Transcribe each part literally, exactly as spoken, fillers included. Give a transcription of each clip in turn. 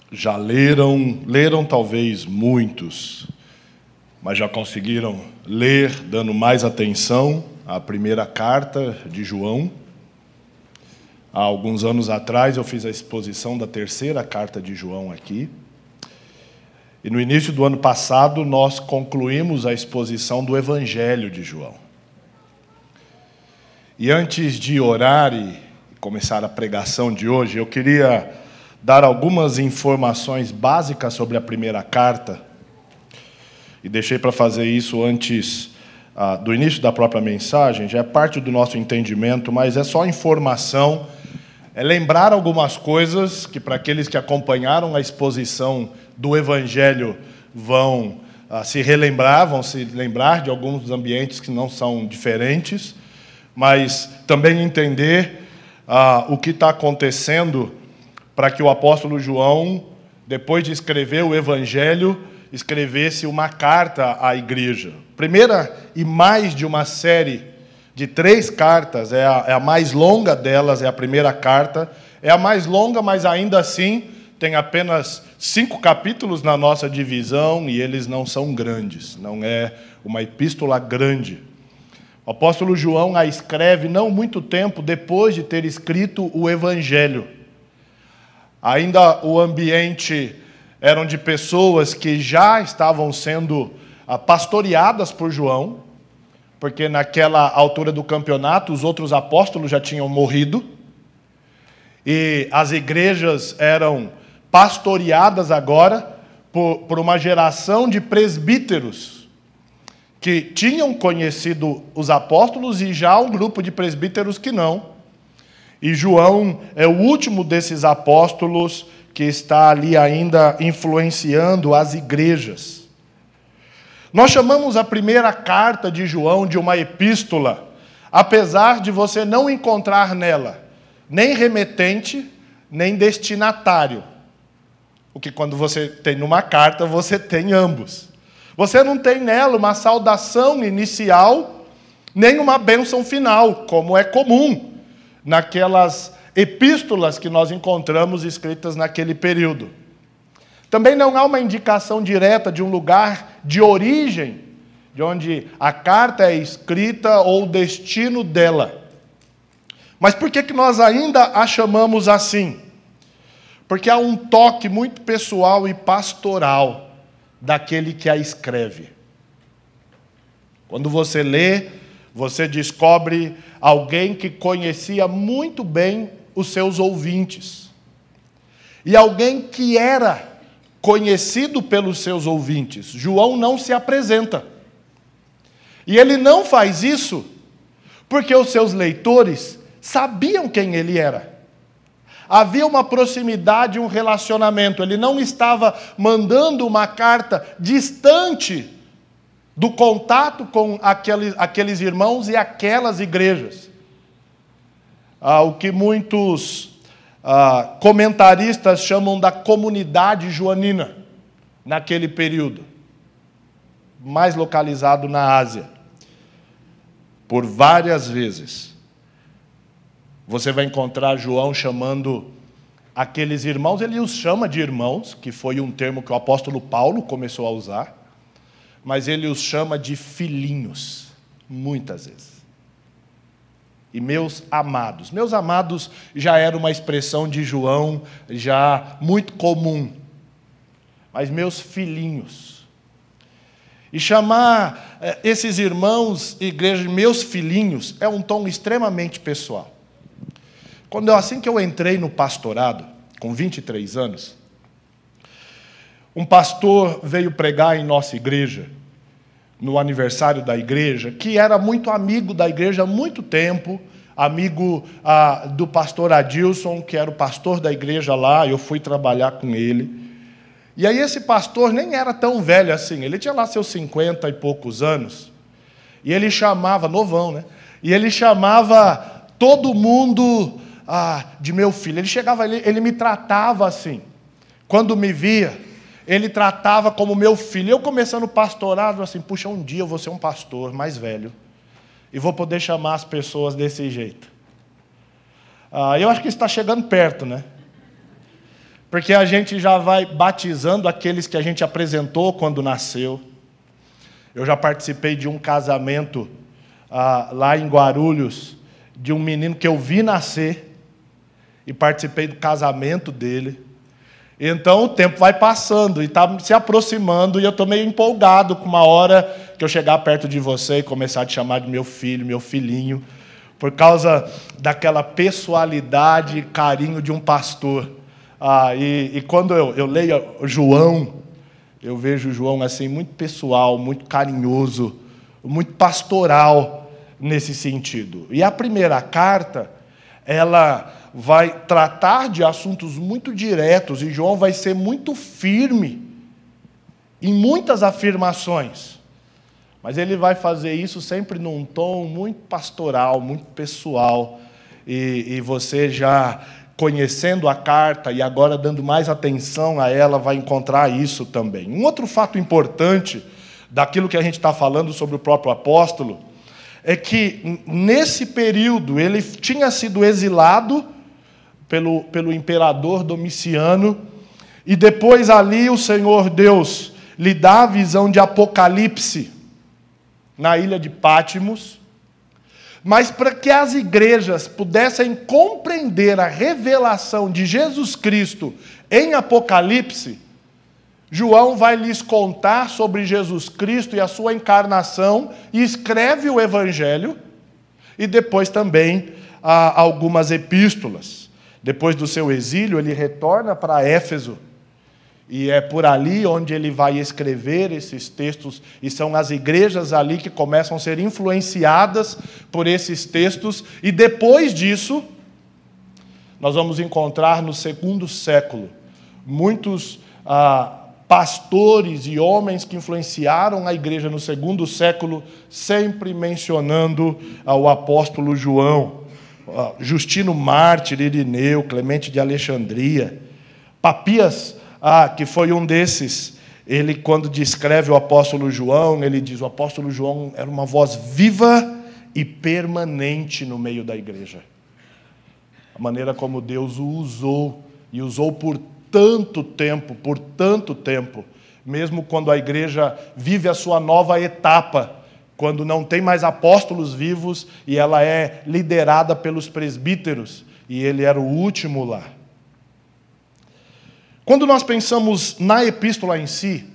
Já leram, leram talvez muitos, mas já conseguiram ler, dando mais atenção, à primeira carta de João. Há alguns anos atrás eu fiz a exposição da terceira carta de João aqui. E no início do ano passado nós concluímos a exposição do Evangelho de João. E antes de orar e começar a pregação de hoje, eu queria dar algumas informações básicas sobre a primeira carta. E deixei para fazer isso antes ah, do início da própria mensagem, já é parte do nosso entendimento, mas é só informação, é lembrar algumas coisas que, para aqueles que acompanharam a exposição do Evangelho, vão ah, se relembrar, vão se lembrar de alguns ambientes que não são diferentes, mas também entender ah, o que está acontecendo para que o apóstolo João, depois de escrever o Evangelho, escrevesse uma carta à igreja. Primeira e mais de uma série de três cartas, é a, é a mais longa delas, é a primeira carta. É a mais longa, mas ainda assim tem apenas cinco capítulos na nossa divisão e eles não são grandes, não é uma epístola grande. O apóstolo João a escreve não muito tempo depois de ter escrito o Evangelho. Ainda o ambiente eram de pessoas que já estavam sendo pastoreadas por João, porque naquela altura do campeonato os outros apóstolos já tinham morrido, e as igrejas eram pastoreadas agora por, por uma geração de presbíteros, que tinham conhecido os apóstolos e já um grupo de presbíteros que não. E João é o último desses apóstolos que está ali ainda influenciando as igrejas. Nós chamamos a primeira carta de João de uma epístola, apesar de você não encontrar nela nem remetente, nem destinatário. Porque quando você tem numa carta, você tem ambos. Você não tem nela uma saudação inicial, nem uma bênção final, como é comum naquelas epístolas que nós encontramos escritas naquele período. Também não há uma indicação direta de um lugar de origem, de onde a carta é escrita ou o destino dela. Mas por que que nós ainda a chamamos assim? Porque há um toque muito pessoal e pastoral daquele que a escreve. Quando você lê, você descobre alguém que conhecia muito bem os seus ouvintes. E alguém que era conhecido pelos seus ouvintes. João não se apresenta. E ele não faz isso porque os seus leitores sabiam quem ele era. Havia uma proximidade, um relacionamento. Ele não estava mandando uma carta distante do contato com aqueles, aqueles irmãos e aquelas igrejas. Ah, o que muitos ah, comentaristas chamam da comunidade joanina, naquele período, mais localizado na Ásia. Por várias vezes, você vai encontrar João chamando aqueles irmãos, ele os chama de irmãos, que foi um termo que o apóstolo Paulo começou a usar, mas ele os chama de filhinhos, muitas vezes. E meus amados. Meus amados já era uma expressão de João, já muito comum. Mas meus filhinhos. E chamar eh, esses irmãos, igreja, de meus filhinhos, é um tom extremamente pessoal. Quando eu, assim que eu entrei no pastorado, com vinte e três anos, um pastor veio pregar em nossa igreja, no aniversário da igreja, que era muito amigo da igreja há muito tempo, amigo ah, do pastor Adilson, que era o pastor da igreja lá, eu fui trabalhar com ele. E aí esse pastor nem era tão velho assim, ele tinha lá seus cinquenta e poucos anos, e ele chamava, novão, né? E ele chamava todo mundo ah, de meu filho. Ele chegava, ele, ele me tratava assim. Quando me via, ele tratava como meu filho. Eu começando o pastorado, assim, puxa, um dia eu vou ser um pastor mais velho e vou poder chamar as pessoas desse jeito. Ah, eu acho que isso está chegando perto, né? porque a gente já vai batizando aqueles que a gente apresentou quando nasceu. Eu já participei de um casamento ah, lá em Guarulhos, de um menino que eu vi nascer, e participei do casamento dele. Então o tempo vai passando e está se aproximando, e eu estou meio empolgado com uma hora que eu chegar perto de você e começar a te chamar de meu filho, meu filhinho, por causa daquela pessoalidade e carinho de um pastor. Ah, e, e quando eu, eu leio João, eu vejo João assim, muito pessoal, muito carinhoso, muito pastoral nesse sentido. E a primeira carta, ela vai tratar de assuntos muito diretos, e João vai ser muito firme em muitas afirmações. Mas ele vai fazer isso sempre num tom muito pastoral, muito pessoal. E, e você já conhecendo a carta e agora dando mais atenção a ela, vai encontrar isso também. Um outro fato importante daquilo que a gente está falando sobre o próprio apóstolo é que, nesse período, ele tinha sido exilado pelo, pelo imperador Domiciano, e depois ali o Senhor Deus lhe dá a visão de Apocalipse na ilha de Pátimos. Mas para que as igrejas pudessem compreender a revelação de Jesus Cristo em Apocalipse, João vai lhes contar sobre Jesus Cristo e a sua encarnação, e escreve o Evangelho, e depois também ah, algumas epístolas. Depois do seu exílio, ele retorna para Éfeso, e é por ali onde ele vai escrever esses textos, e são as igrejas ali que começam a ser influenciadas por esses textos, e depois disso, nós vamos encontrar no segundo século, muitos ah, pastores e homens que influenciaram a igreja no segundo século, sempre mencionando ah, o apóstolo João, ah, Justino Mártir, Irineu, Clemente de Alexandria, Papias, Ah, que foi um desses. Ele, quando descreve o apóstolo João, ele diz: o apóstolo João era uma voz viva e permanente no meio da igreja. A maneira como Deus o usou, e usou por tanto tempo, por tanto tempo, mesmo quando a igreja vive a sua nova etapa, quando não tem mais apóstolos vivos, e ela é liderada pelos presbíteros, e ele era o último lá. Quando nós pensamos na epístola em si,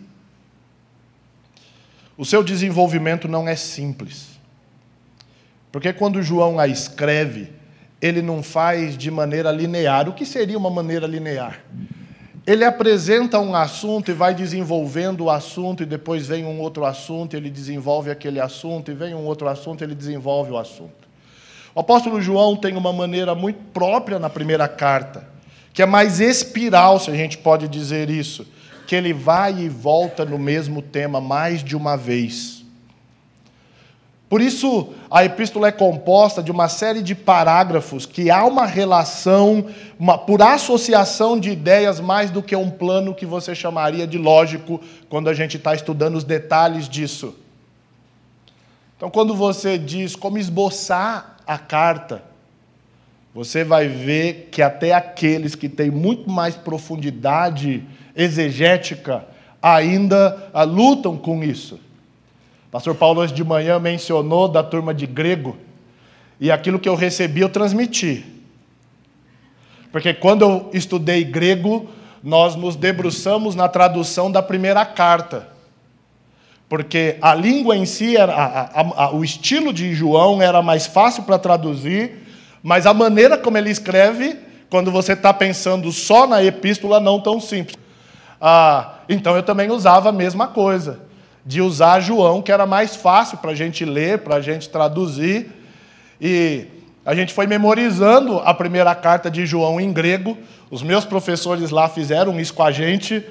o seu desenvolvimento não é simples. Porque quando João a escreve, ele não faz de maneira linear. O que seria uma maneira linear? Ele apresenta um assunto e vai desenvolvendo o assunto, e depois vem um outro assunto, ele desenvolve aquele assunto, e vem um outro assunto, ele desenvolve o assunto. O apóstolo João tem uma maneira muito própria na primeira carta, que é mais espiral, se a gente pode dizer isso, que ele vai e volta no mesmo tema mais de uma vez. Por isso, a epístola é composta de uma série de parágrafos que há uma relação, uma, por associação de ideias, mais do que um plano que você chamaria de lógico, quando a gente está estudando os detalhes disso. Então, quando você diz como esboçar a carta, você vai ver que até aqueles que têm muito mais profundidade exegética ainda ah, lutam com isso. O pastor Paulo hoje de manhã mencionou da turma de grego, e aquilo que eu recebi eu transmiti. Porque quando eu estudei grego, nós nos debruçamos na tradução da primeira carta. Porque a língua em si, era, a, a, a, o estilo de João era mais fácil para traduzir, mas a maneira como ele escreve, quando você está pensando só na epístola, não tão simples. Ah, então eu também usava a mesma coisa, de usar João, que era mais fácil para a gente ler, para a gente traduzir. E a gente foi memorizando a primeira carta de João em grego. Os meus professores lá fizeram isso com a gente.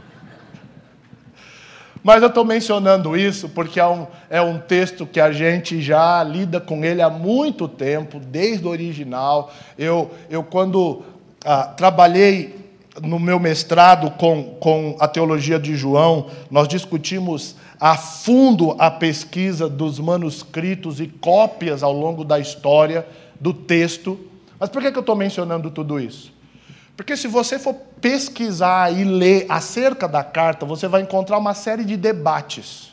Mas eu estou mencionando isso porque é um, é um texto que a gente já lida com ele há muito tempo, desde o original. Eu, eu quando ah, trabalhei no meu mestrado com, com a teologia de João, nós discutimos a fundo a pesquisa dos manuscritos e cópias ao longo da história do texto. Mas por que eu estou mencionando tudo isso? Porque se você for pesquisar e ler acerca da carta, você vai encontrar uma série de debates.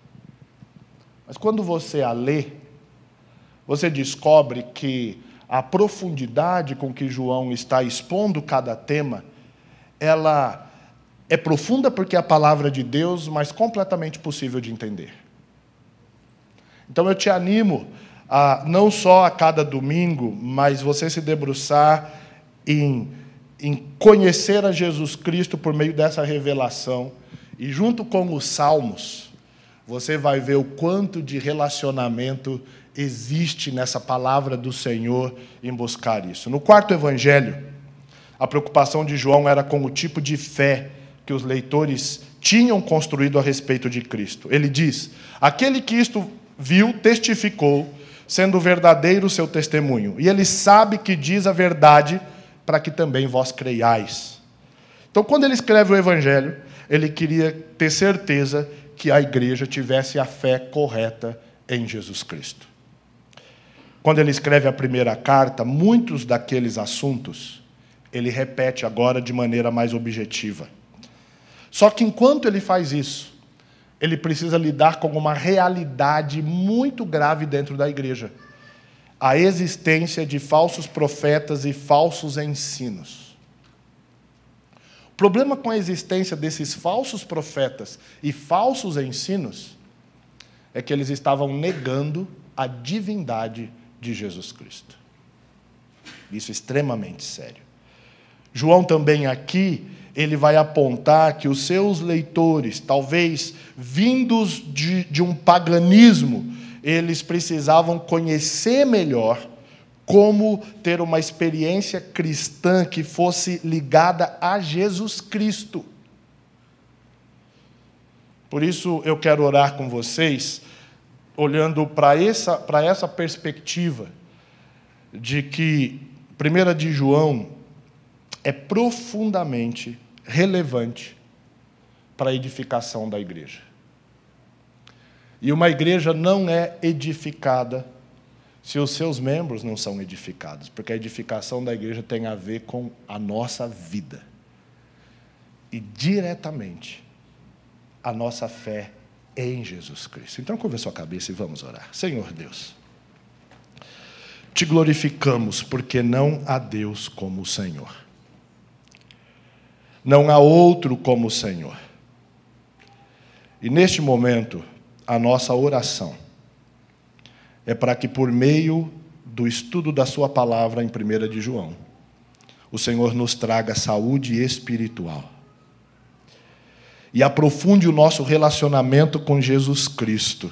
Mas quando você a lê, você descobre que a profundidade com que João está expondo cada tema, ela é profunda porque é a palavra de Deus, mas completamente possível de entender. Então eu te animo a, não só a cada domingo, mas você se debruçar em, em conhecer a Jesus Cristo por meio dessa revelação. E junto com os Salmos, você vai ver o quanto de relacionamento existe nessa palavra do Senhor em buscar isso. No quarto evangelho, a preocupação de João era com o tipo de fé que os leitores tinham construído a respeito de Cristo. Ele diz: aquele que isto viu, testificou, sendo verdadeiro o seu testemunho. E ele sabe que diz a verdade, para que também vós creiais. Então, quando ele escreve o Evangelho, ele queria ter certeza que a igreja tivesse a fé correta em Jesus Cristo. Quando ele escreve a primeira carta, muitos daqueles assuntos, ele repete agora de maneira mais objetiva. Só que enquanto ele faz isso, ele precisa lidar com uma realidade muito grave dentro da igreja: a existência de falsos profetas e falsos ensinos. O problema com a existência desses falsos profetas e falsos ensinos é que eles estavam negando a divindade de Jesus Cristo. Isso é extremamente sério. João também aqui, ele vai apontar que os seus leitores, talvez vindos de, de um paganismo, eles precisavam conhecer melhor como ter uma experiência cristã que fosse ligada a Jesus Cristo. Por isso eu quero orar com vocês, olhando para essa, para essa perspectiva de que primeira de João é profundamente relevante para a edificação da igreja. E uma igreja não é edificada se os seus membros não são edificados, porque a edificação da igreja tem a ver com a nossa vida. E diretamente a nossa fé em Jesus Cristo. Então, curva a sua cabeça e vamos orar. Senhor Deus, te glorificamos porque não há Deus como o Senhor. Não há outro como o Senhor. E neste momento, a nossa oração é para que, por meio do estudo da sua palavra em primeira de João, o Senhor nos traga saúde espiritual e aprofunde o nosso relacionamento com Jesus Cristo,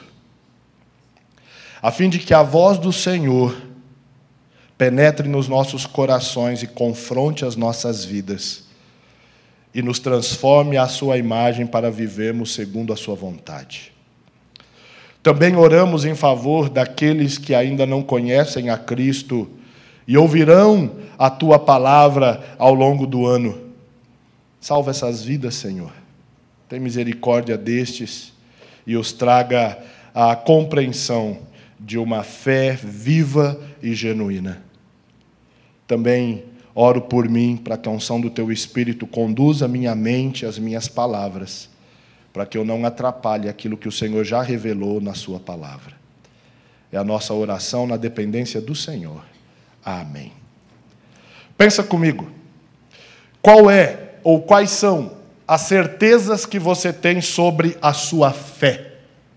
a fim de que a voz do Senhor penetre nos nossos corações e confronte as nossas vidas e nos transforme à sua imagem para vivermos segundo a sua vontade. Também oramos em favor daqueles que ainda não conhecem a Cristo e ouvirão a tua palavra ao longo do ano. Salva essas vidas, Senhor. Tem misericórdia destes e os traga à compreensão de uma fé viva e genuína. Também oro por mim, para que a unção do teu Espírito conduza a minha mente, as minhas palavras, para que eu não atrapalhe aquilo que o Senhor já revelou na sua palavra. É a nossa oração na dependência do Senhor. Amém. Pensa comigo. Qual é, ou quais são, as certezas que você tem sobre a sua fé?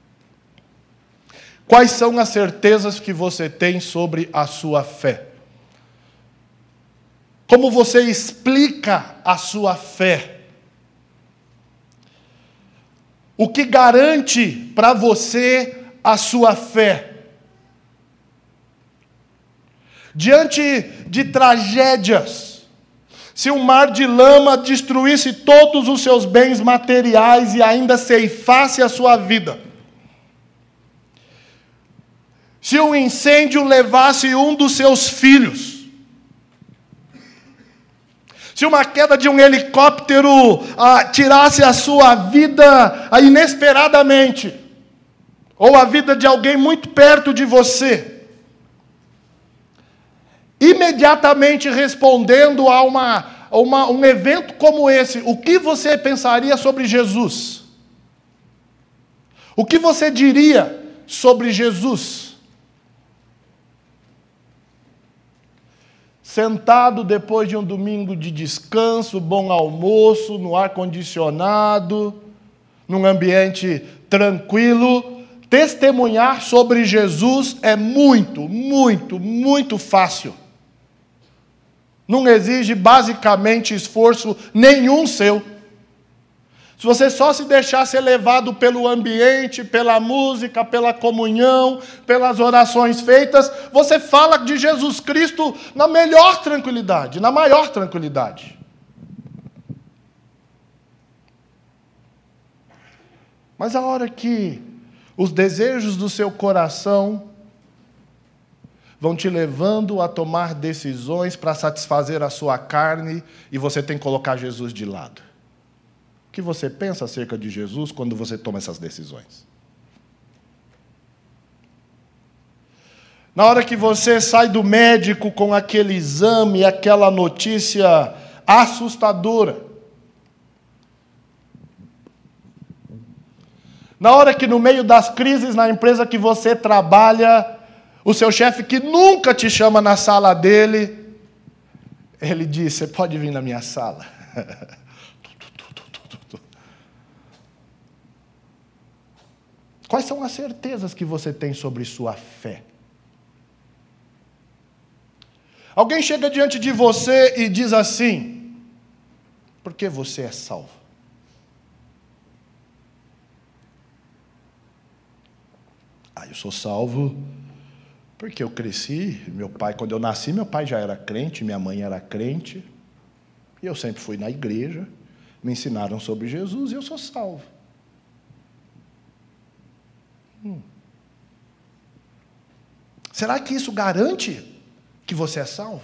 Quais são as certezas que você tem sobre a sua fé? Como você explica a sua fé? O que garante para você a sua fé? Diante de tragédias, se um mar de lama destruísse todos os seus bens materiais e ainda ceifasse a sua vida, se um incêndio levasse um dos seus filhos, se uma queda de um helicóptero ah, tirasse a sua vida ah, inesperadamente, ou a vida de alguém muito perto de você, imediatamente respondendo a uma, uma, um evento como esse, o que você pensaria sobre Jesus? O que você diria sobre Jesus? Sentado depois de um domingo de descanso, bom almoço, no ar-condicionado, num ambiente tranquilo, testemunhar sobre Jesus é muito, muito, muito fácil. Não exige basicamente esforço nenhum seu. Se você só se deixar ser levado pelo ambiente, pela música, pela comunhão, pelas orações feitas, você fala de Jesus Cristo na melhor tranquilidade, na maior tranquilidade. Mas a hora que os desejos do seu coração vão te levando a tomar decisões para satisfazer a sua carne e você tem que colocar Jesus de lado. O que você pensa acerca de Jesus quando você toma essas decisões? Na hora que você sai do médico com aquele exame, aquela notícia assustadora. Na hora que no meio das crises na empresa que você trabalha, o seu chefe que nunca te chama na sala dele, ele diz, você pode vir na minha sala. Quais são as certezas que você tem sobre sua fé? Alguém chega diante de você e diz assim, por que você é salvo? Ah, eu sou salvo porque eu cresci, meu pai, quando eu nasci, meu pai já era crente, minha mãe era crente, e eu sempre fui na igreja, me ensinaram sobre Jesus e eu sou salvo. Hum. Será que isso garante que você é salvo?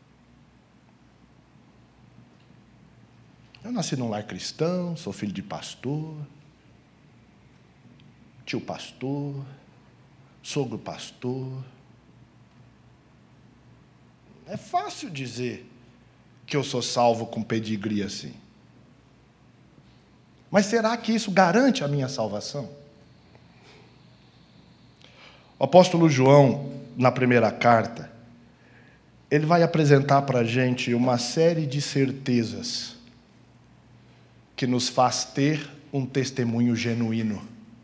Eu nasci num lar cristão, sou filho de pastor, tio pastor, sogro pastor. É fácil dizer que eu sou salvo com pedigree assim. Mas será que isso garante a minha salvação? O apóstolo João, na primeira carta, ele vai apresentar para a gente uma série de certezas que nos faz ter um testemunho genuíno.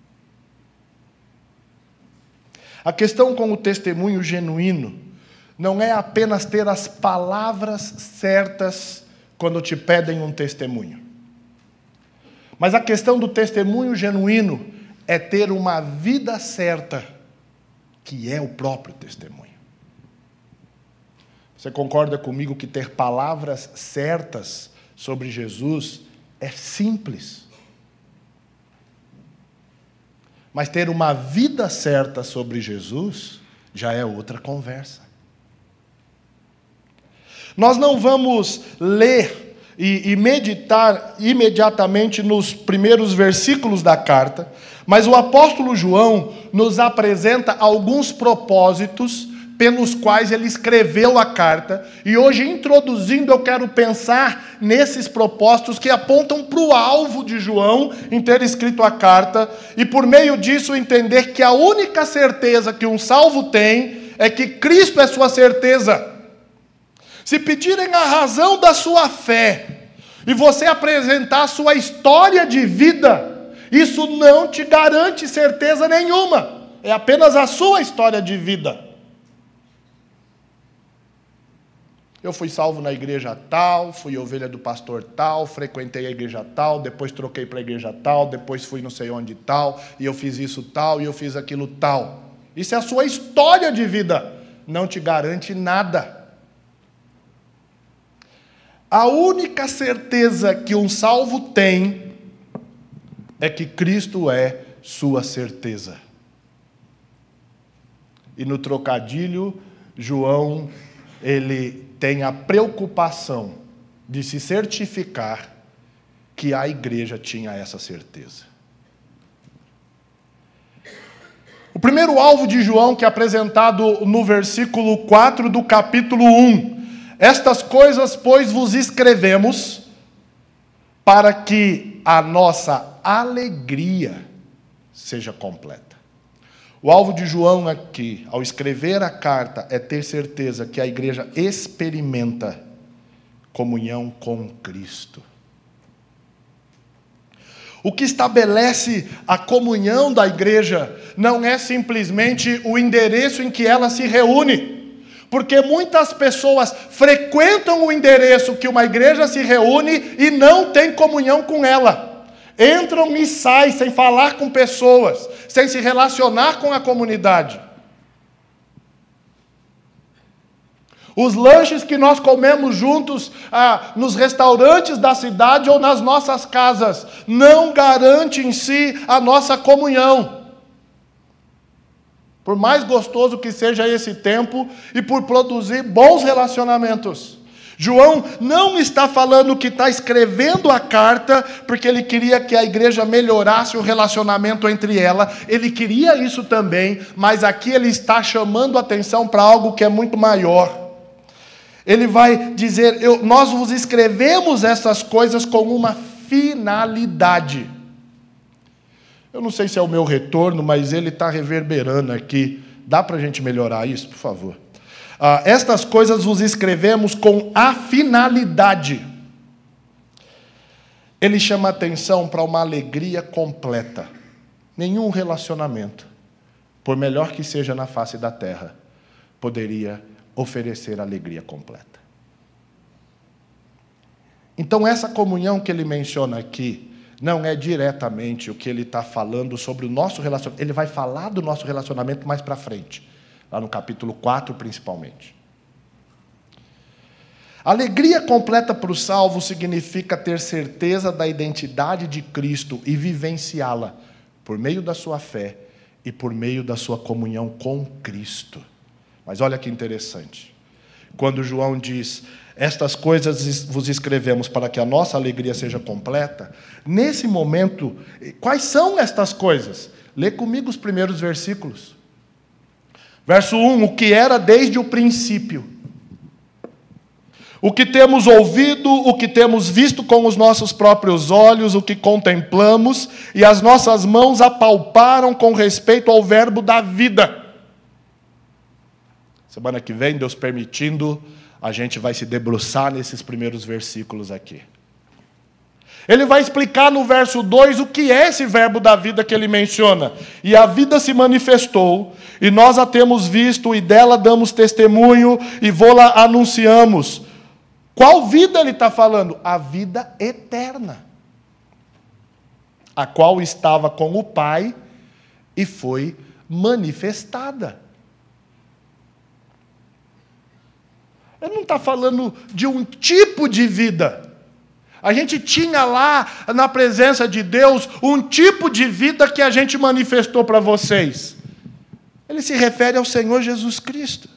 A questão com o testemunho genuíno não é apenas ter as palavras certas quando te pedem um testemunho. Mas a questão do testemunho genuíno é ter uma vida certa, que é o próprio testemunho. Você concorda comigo que ter palavras certas sobre Jesus é simples? Mas ter uma vida certa sobre Jesus já é outra conversa. Nós não vamos ler e, e meditar imediatamente nos primeiros versículos da carta, mas o apóstolo João nos apresenta alguns propósitos pelos quais ele escreveu a carta, e hoje, introduzindo, eu quero pensar nesses propósitos que apontam para o alvo de João em ter escrito a carta, e por meio disso entender que a única certeza que um salvo tem é que Cristo é sua certeza. Se pedirem a razão da sua fé, e você apresentar a sua história de vida, isso não te garante certeza nenhuma, é apenas a sua história de vida. Eu fui salvo na igreja tal, fui ovelha do pastor tal, frequentei a igreja tal, depois troquei para a igreja tal, depois fui não sei onde tal, e eu fiz isso tal, e eu fiz aquilo tal. Isso é a sua história de vida, não te garante nada. A única certeza que um salvo tem é que Cristo é sua certeza. E no trocadilho, João, ele tem a preocupação de se certificar que a igreja tinha essa certeza. O primeiro alvo de João, que é apresentado no versículo quatro do capítulo um, Estas coisas, pois, vos escrevemos para que a nossa alegria seja completa. O alvo de João aqui, ao escrever a carta, é ter certeza que a igreja experimenta comunhão com Cristo. O que estabelece a comunhão da igreja não é simplesmente o endereço em que ela se reúne. Porque muitas pessoas frequentam o endereço que uma igreja se reúne e não tem comunhão com ela. Entram e saem sem falar com pessoas, sem se relacionar com a comunidade. Os lanches que nós comemos juntos ah, nos restaurantes da cidade ou nas nossas casas não garantem em si a nossa comunhão. Por mais gostoso que seja esse tempo e por produzir bons relacionamentos. João não está falando que está escrevendo a carta porque ele queria que a igreja melhorasse o relacionamento entre ela. Ele queria isso também, mas aqui ele está chamando a atenção para algo que é muito maior. Ele vai dizer, eu, nós vos escrevemos essas coisas com uma finalidade. Eu não sei se é o meu retorno, mas ele está reverberando aqui. Dá para a gente melhorar isso, por favor? Ah, estas coisas vos escrevemos com a finalidade. Ele chama atenção para uma alegria completa. Nenhum relacionamento, por melhor que seja na face da terra, poderia oferecer alegria completa. Então, essa comunhão que ele menciona aqui, não é diretamente o que ele está falando sobre o nosso relacionamento. Ele vai falar do nosso relacionamento mais para frente, lá no capítulo quatro, principalmente. Alegria completa para o salvo significa ter certeza da identidade de Cristo e vivenciá-la por meio da sua fé e por meio da sua comunhão com Cristo. Mas olha que interessante. Quando João diz, estas coisas vos escrevemos para que a nossa alegria seja completa, nesse momento, quais são estas coisas? Lê comigo os primeiros versículos. Verso um, o que era desde o princípio. O que temos ouvido, o que temos visto com os nossos próprios olhos, o que contemplamos, e as nossas mãos apalparam com respeito ao verbo da vida. Semana que vem, Deus permitindo, a gente vai se debruçar nesses primeiros versículos aqui. Ele vai explicar no verso dois o que é esse verbo da vida que ele menciona. E a vida se manifestou, e nós a temos visto, e dela damos testemunho, e vô-la anunciamos. Qual vida ele está falando? A vida eterna, a qual estava com o Pai e foi manifestada. Ele não está falando de um tipo de vida. A gente tinha lá, na presença de Deus, um tipo de vida que a gente manifestou para vocês. Ele se refere ao Senhor Jesus Cristo.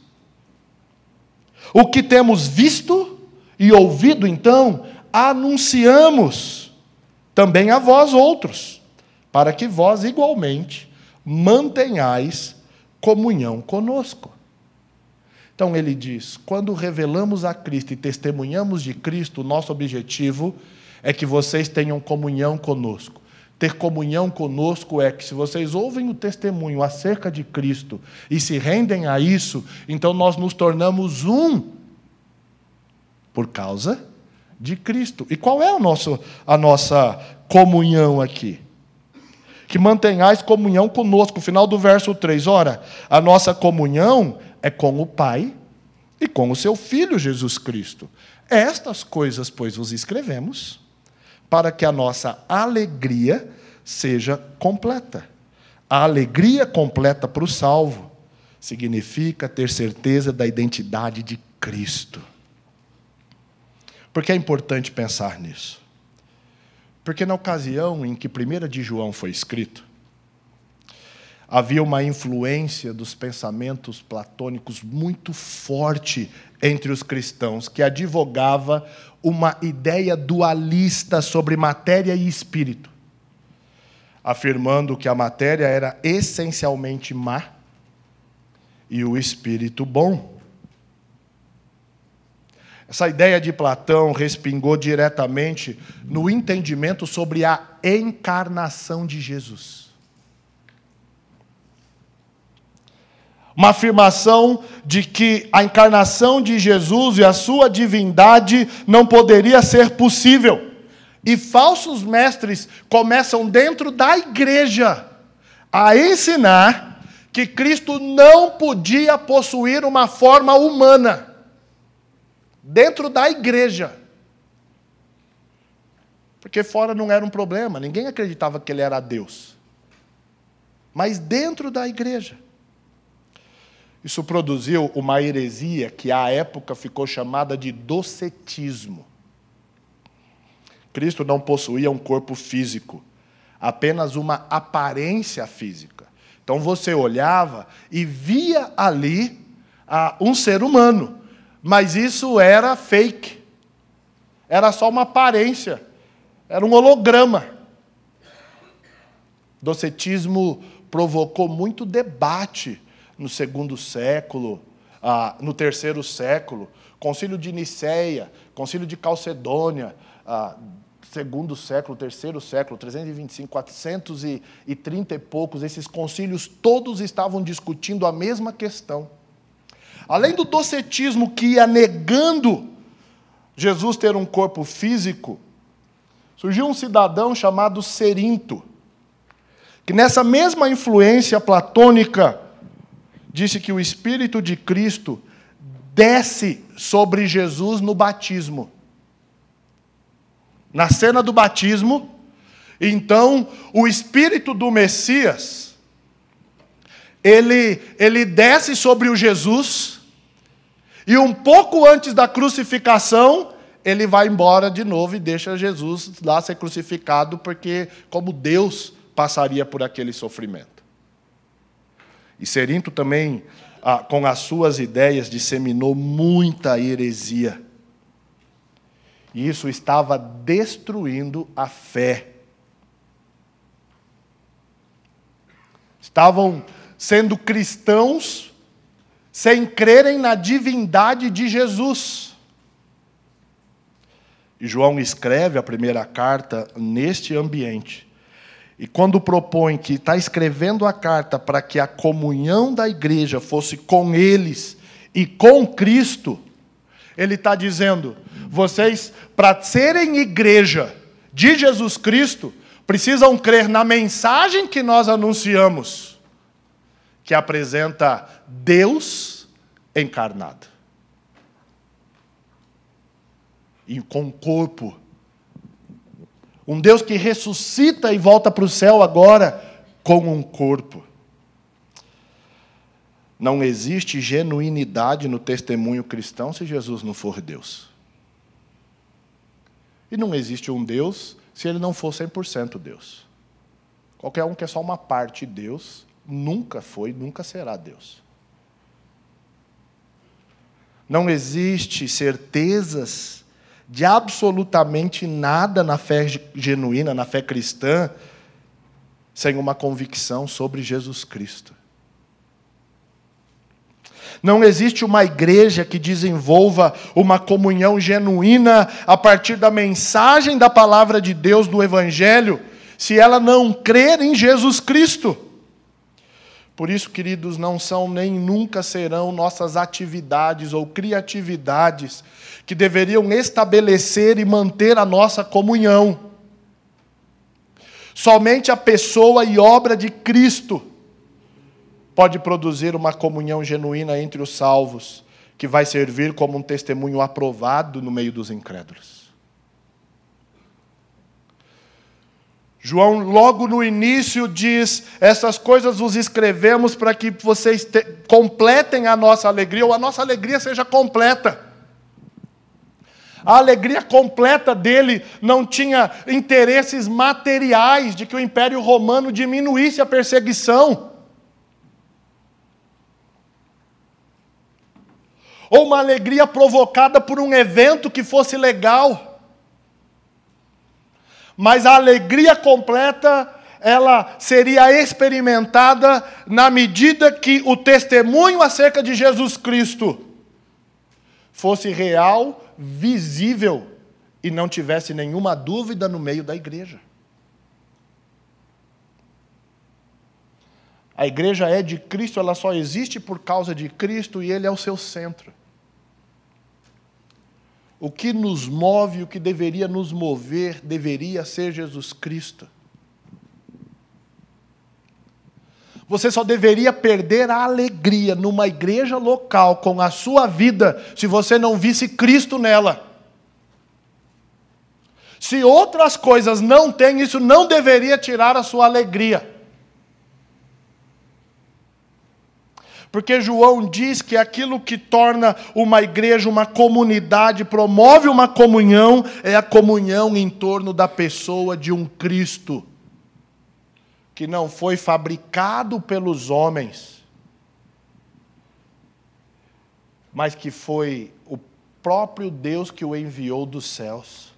O que temos visto e ouvido, então, anunciamos também a vós outros, para que vós, igualmente, mantenhais comunhão conosco. Então ele diz, quando revelamos a Cristo e testemunhamos de Cristo, o nosso objetivo é que vocês tenham comunhão conosco. Ter comunhão conosco é que se vocês ouvem o testemunho acerca de Cristo e se rendem a isso, então nós nos tornamos um por causa de Cristo. E qual é o nosso, a nossa comunhão aqui? Que mantenhais comunhão conosco. Final do verso três. Ora, a nossa comunhão é com o Pai e com o seu Filho Jesus Cristo. Estas coisas, pois, vos escrevemos, para que a nossa alegria seja completa. A alegria completa para o salvo significa ter certeza da identidade de Cristo. Por que é importante pensar nisso? Porque na ocasião em que primeira de João foi escrito, havia uma influência dos pensamentos platônicos muito forte entre os cristãos, que advogava uma ideia dualista sobre matéria e espírito, afirmando que a matéria era essencialmente má e o espírito bom. Essa ideia de Platão respingou diretamente no entendimento sobre a encarnação de Jesus. Uma afirmação de que a encarnação de Jesus e a sua divindade não poderia ser possível. E falsos mestres começam dentro da igreja a ensinar que Cristo não podia possuir uma forma humana. Dentro da igreja. Porque fora não era um problema, ninguém acreditava que ele era Deus. Mas dentro da igreja. Isso produziu uma heresia que à época ficou chamada de docetismo. Cristo não possuía um corpo físico, apenas uma aparência física. Então você olhava e via ali ah, um ser humano. Mas isso era fake. Era só uma aparência. Era um holograma. Docetismo provocou muito debate no segundo século, ah, no terceiro século. Concílio de Niceia, Concílio de Calcedônia, ah, segundo século, terceiro século, trezentos e vinte e cinco, quatrocentos e trinta e poucos. Esses concílios todos estavam discutindo a mesma questão. Além do docetismo que ia negando Jesus ter um corpo físico, surgiu um cidadão chamado Cerinto, que nessa mesma influência platônica disse que o Espírito de Cristo desce sobre Jesus no batismo. Na cena do batismo, então o Espírito do Messias, ele, ele desce sobre o Jesus, e um pouco antes da crucificação, ele vai embora de novo e deixa Jesus lá ser crucificado, porque como Deus passaria por aquele sofrimento. E Cerinto também, ah, com as suas ideias, disseminou muita heresia. E isso estava destruindo a fé. Estavam sendo cristãos sem crerem na divindade de Jesus. E João escreve a primeira carta neste ambiente. E quando propõe que está escrevendo a carta para que a comunhão da igreja fosse com eles e com Cristo, ele está dizendo, vocês, para serem igreja de Jesus Cristo, precisam crer na mensagem que nós anunciamos, que apresenta Deus encarnado. E com corpo. Um Deus que ressuscita e volta para o céu agora com um corpo. Não existe genuinidade no testemunho cristão se Jesus não for Deus. E não existe um Deus se ele não for cem por cento Deus. Qualquer um que é só uma parte Deus, nunca foi, nunca será Deus. Não existe certezas de absolutamente nada na fé genuína, na fé cristã, sem uma convicção sobre Jesus Cristo. Não existe uma igreja que desenvolva uma comunhão genuína a partir da mensagem da palavra de Deus no Evangelho, se ela não crer em Jesus Cristo. Por isso, queridos, não são nem nunca serão nossas atividades ou criatividades que deveriam estabelecer e manter a nossa comunhão. Somente a pessoa e obra de Cristo pode produzir uma comunhão genuína entre os salvos, que vai servir como um testemunho aprovado no meio dos incrédulos. João, logo no início, diz, essas coisas vos escrevemos para que vocês te- completem a nossa alegria, ou a nossa alegria seja completa. A alegria completa dele não tinha interesses materiais de que o Império Romano diminuísse a perseguição. Ou uma alegria provocada por um evento que fosse legal. Mas a alegria completa, ela seria experimentada na medida que o testemunho acerca de Jesus Cristo fosse real, visível e não tivesse nenhuma dúvida no meio da igreja. A igreja é de Cristo, ela só existe por causa de Cristo e Ele é o seu centro. O que nos move, o que deveria nos mover, deveria ser Jesus Cristo. Você só deveria perder a alegria numa igreja local com a sua vida se você não visse Cristo nela. Se outras coisas não têm, isso não deveria tirar a sua alegria. Porque João diz que aquilo que torna uma igreja, uma comunidade, promove uma comunhão, é a comunhão em torno da pessoa de um Cristo, que não foi fabricado pelos homens, mas que foi o próprio Deus que o enviou dos céus.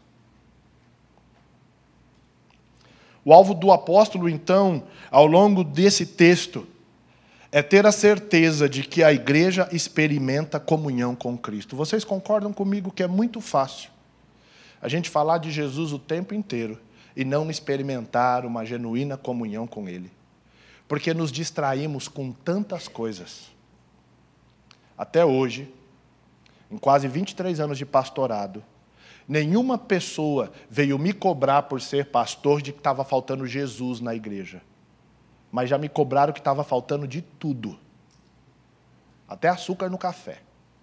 O alvo do apóstolo, então, ao longo desse texto, é ter a certeza de que a igreja experimenta comunhão com Cristo. Vocês concordam comigo que é muito fácil a gente falar de Jesus o tempo inteiro e não experimentar uma genuína comunhão com Ele? Porque nos distraímos com tantas coisas. Até hoje, em quase vinte e três anos de pastorado, nenhuma pessoa veio me cobrar por ser pastor de que estava faltando Jesus na igreja. Mas já me cobraram que estava faltando de tudo. Até açúcar no café.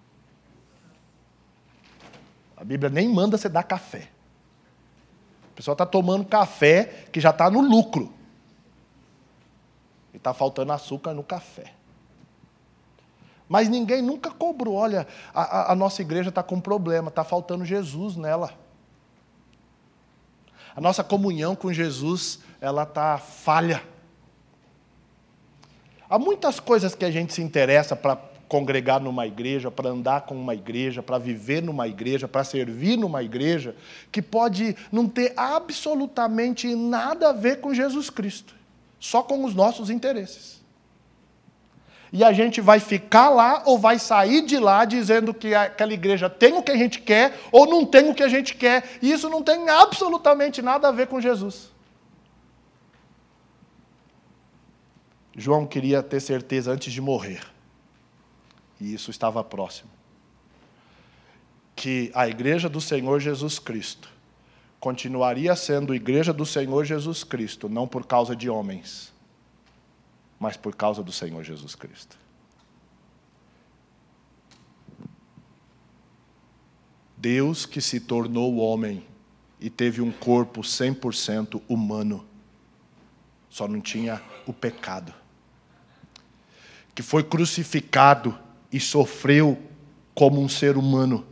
A Bíblia nem manda você dar café. A pessoa está tomando café que já está no lucro. E está faltando açúcar no café. Mas ninguém nunca cobrou. Olha, a, a nossa igreja está com um problema, está faltando Jesus nela. A nossa comunhão com Jesus, ela está falha. Há muitas coisas que a gente se interessa para congregar numa igreja, para andar com uma igreja, para viver numa igreja, para servir numa igreja, que pode não ter absolutamente nada a ver com Jesus Cristo, só com os nossos interesses. E a gente vai ficar lá ou vai sair de lá dizendo que aquela igreja tem o que a gente quer ou não tem o que a gente quer, e isso não tem absolutamente nada a ver com Jesus. João queria ter certeza antes de morrer, e isso estava próximo, que a igreja do Senhor Jesus Cristo continuaria sendo igreja do Senhor Jesus Cristo, não por causa de homens, mas por causa do Senhor Jesus Cristo. Deus que se tornou homem e teve um corpo cem por cento humano, só não tinha o pecado. Que foi crucificado e sofreu como um ser humano.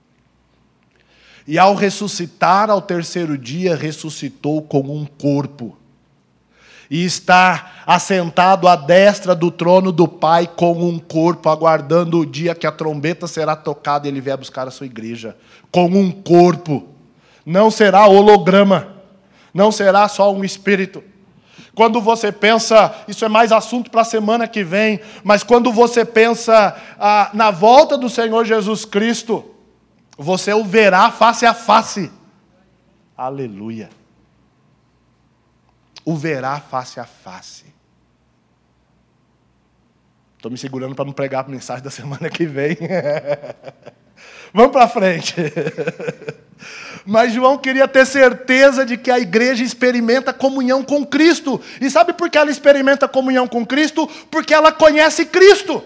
E ao ressuscitar ao terceiro dia, ressuscitou com um corpo. E está assentado à destra do trono do Pai com um corpo, aguardando o dia que a trombeta será tocada e Ele vier buscar a sua igreja. Com um corpo. Não será holograma. Não será só um espírito. Quando você pensa, isso é mais assunto para a semana que vem, mas quando você pensa ah, na volta do Senhor Jesus Cristo, você o verá face a face. Aleluia. O verá face a face. Estou me segurando para não pregar a mensagem da semana que vem. Vamos para frente. Mas João queria ter certeza de que a igreja experimenta comunhão com Cristo. E sabe por que ela experimenta comunhão com Cristo? Porque ela conhece Cristo.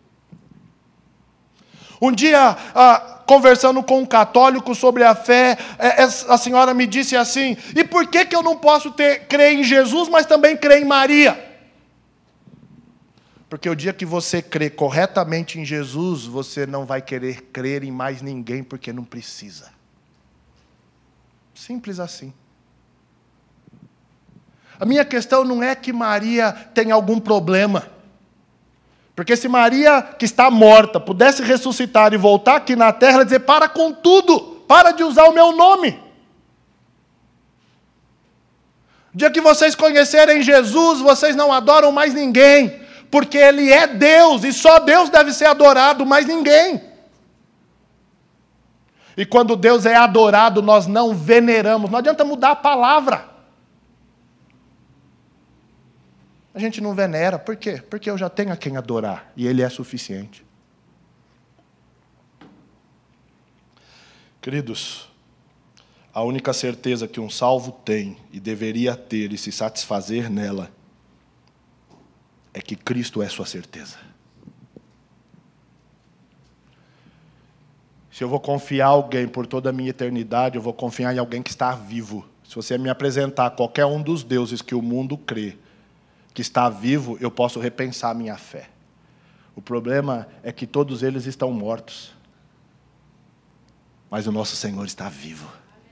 Um dia, ah, conversando com um católico sobre a fé, a senhora me disse assim: e por que, que eu não posso ter, crer em Jesus, mas também crer em Maria? Porque o dia que você crê corretamente em Jesus, você não vai querer crer em mais ninguém, porque não precisa. Simples assim. A minha questão não é que Maria tem algum problema. Porque se Maria, que está morta, pudesse ressuscitar e voltar aqui na terra, ela dizer: para com tudo, para de usar o meu nome. O dia que vocês conhecerem Jesus, vocês não adoram mais ninguém, porque Ele é Deus, e só Deus deve ser adorado, mais ninguém. E quando Deus é adorado, nós não veneramos. Não adianta mudar a palavra. A gente não venera. Por quê? Porque eu já tenho a quem adorar. E Ele é suficiente. Queridos, a única certeza que um salvo tem e deveria ter e se satisfazer nela é que Cristo é sua certeza. Se eu vou confiar em alguém por toda a minha eternidade, eu vou confiar em alguém que está vivo. Se você me apresentar qualquer um dos deuses que o mundo crê, que está vivo, eu posso repensar a minha fé. O problema é que todos eles estão mortos. Mas o nosso Senhor está vivo.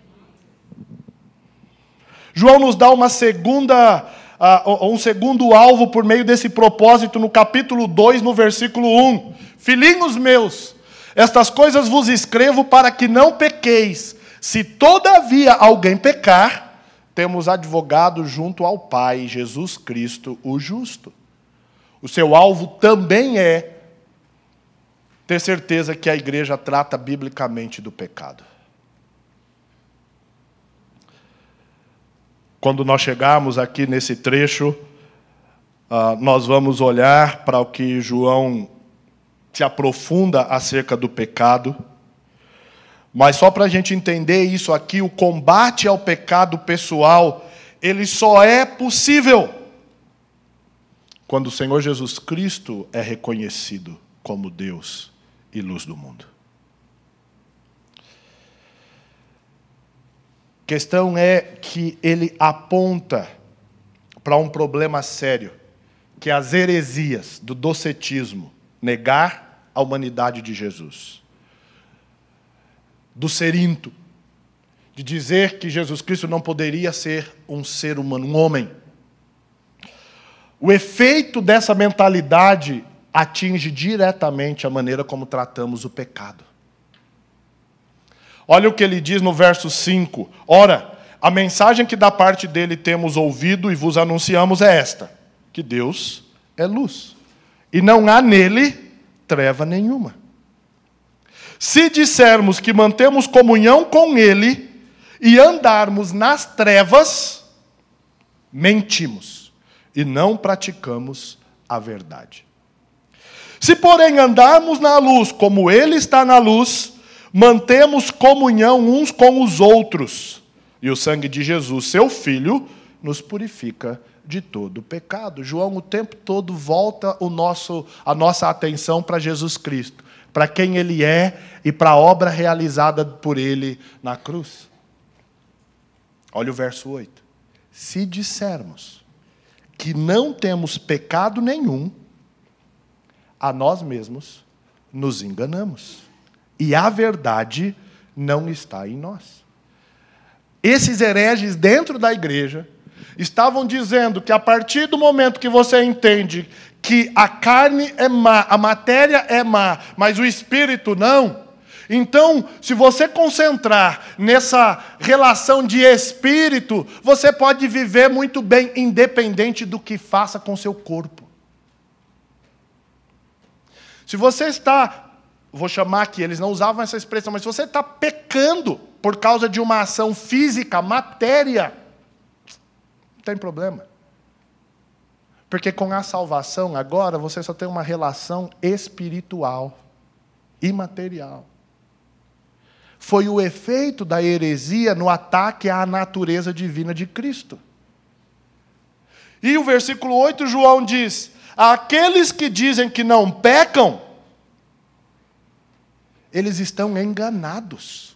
João nos dá uma segunda, uh, um segundo alvo por meio desse propósito no capítulo dois, no versículo um. Filhinhos meus, estas coisas vos escrevo para que não pequeis. Se todavia alguém pecar, temos advogado junto ao Pai, Jesus Cristo, o justo. O seu alvo também é ter certeza que a igreja trata biblicamente do pecado. Quando nós chegarmos aqui nesse trecho, uh, nós vamos olhar para o que João se aprofunda acerca do pecado. Mas só para a gente entender isso aqui, o combate ao pecado pessoal, ele só é possível quando o Senhor Jesus Cristo é reconhecido como Deus e luz do mundo. A questão é que ele aponta para um problema sério, que é as heresias do docetismo, negar a humanidade de Jesus. Do serinto, de dizer que Jesus Cristo não poderia ser um ser humano, um homem. O efeito dessa mentalidade atinge diretamente a maneira como tratamos o pecado. Olha o que ele diz no verso cinco. Ora, a mensagem que da parte dele temos ouvido e vos anunciamos é esta, que Deus é luz, e não há nele treva nenhuma. Se dissermos que mantemos comunhão com ele e andarmos nas trevas, mentimos e não praticamos a verdade. Se, porém, andarmos na luz como ele está na luz, mantemos comunhão uns com os outros. E o sangue de Jesus, seu Filho, nos purifica de todo pecado. João o tempo todo volta o nosso, a nossa atenção para Jesus Cristo, para quem Ele é e para a obra realizada por Ele na cruz. Olha o verso oito. Se dissermos que não temos pecado nenhum, a nós mesmos nos enganamos. E a verdade não está em nós. Esses hereges dentro da igreja estavam dizendo que a partir do momento que você entende que a carne é má, a matéria é má, mas o espírito não, então, se você concentrar nessa relação de espírito, você pode viver muito bem, independente do que faça com seu corpo. Se você está, vou chamar aqui, eles não usavam essa expressão, mas se você está pecando por causa de uma ação física, matéria, não tem problema. Porque com a salvação, agora, você só tem uma relação espiritual, imaterial. Foi o efeito da heresia no ataque à natureza divina de Cristo. E o versículo oito, João diz, aqueles que dizem que não pecam, eles estão enganados.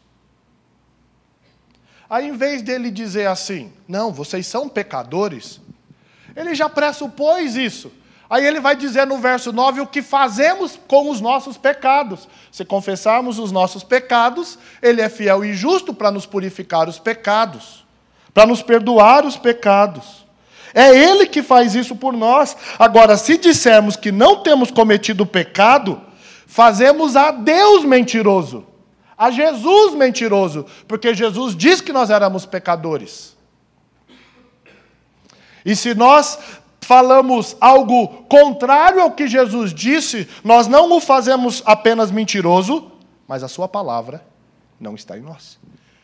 Aí, em vez dele dizer assim, não, vocês são pecadores, ele já pressupôs isso. Aí ele vai dizer no verso nove o que fazemos com os nossos pecados. Se confessarmos os nossos pecados, ele é fiel e justo para nos purificar os pecados, para nos perdoar os pecados. É ele que faz isso por nós. Agora, se dissermos que não temos cometido pecado, fazemos a Deus mentiroso, a Jesus mentiroso, porque Jesus diz que nós éramos pecadores. E se nós falamos algo contrário ao que Jesus disse, nós não o fazemos apenas mentiroso, mas a sua palavra não está em nós.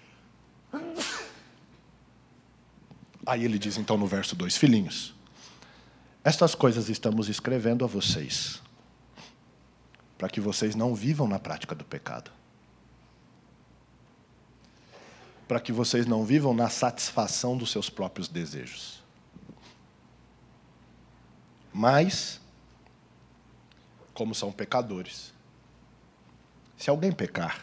Aí ele diz então no verso dois, filhinhos, estas coisas estamos escrevendo a vocês, para que vocês não vivam na prática do pecado. Para que vocês não vivam na satisfação dos seus próprios desejos. Mas, como são pecadores, se alguém pecar,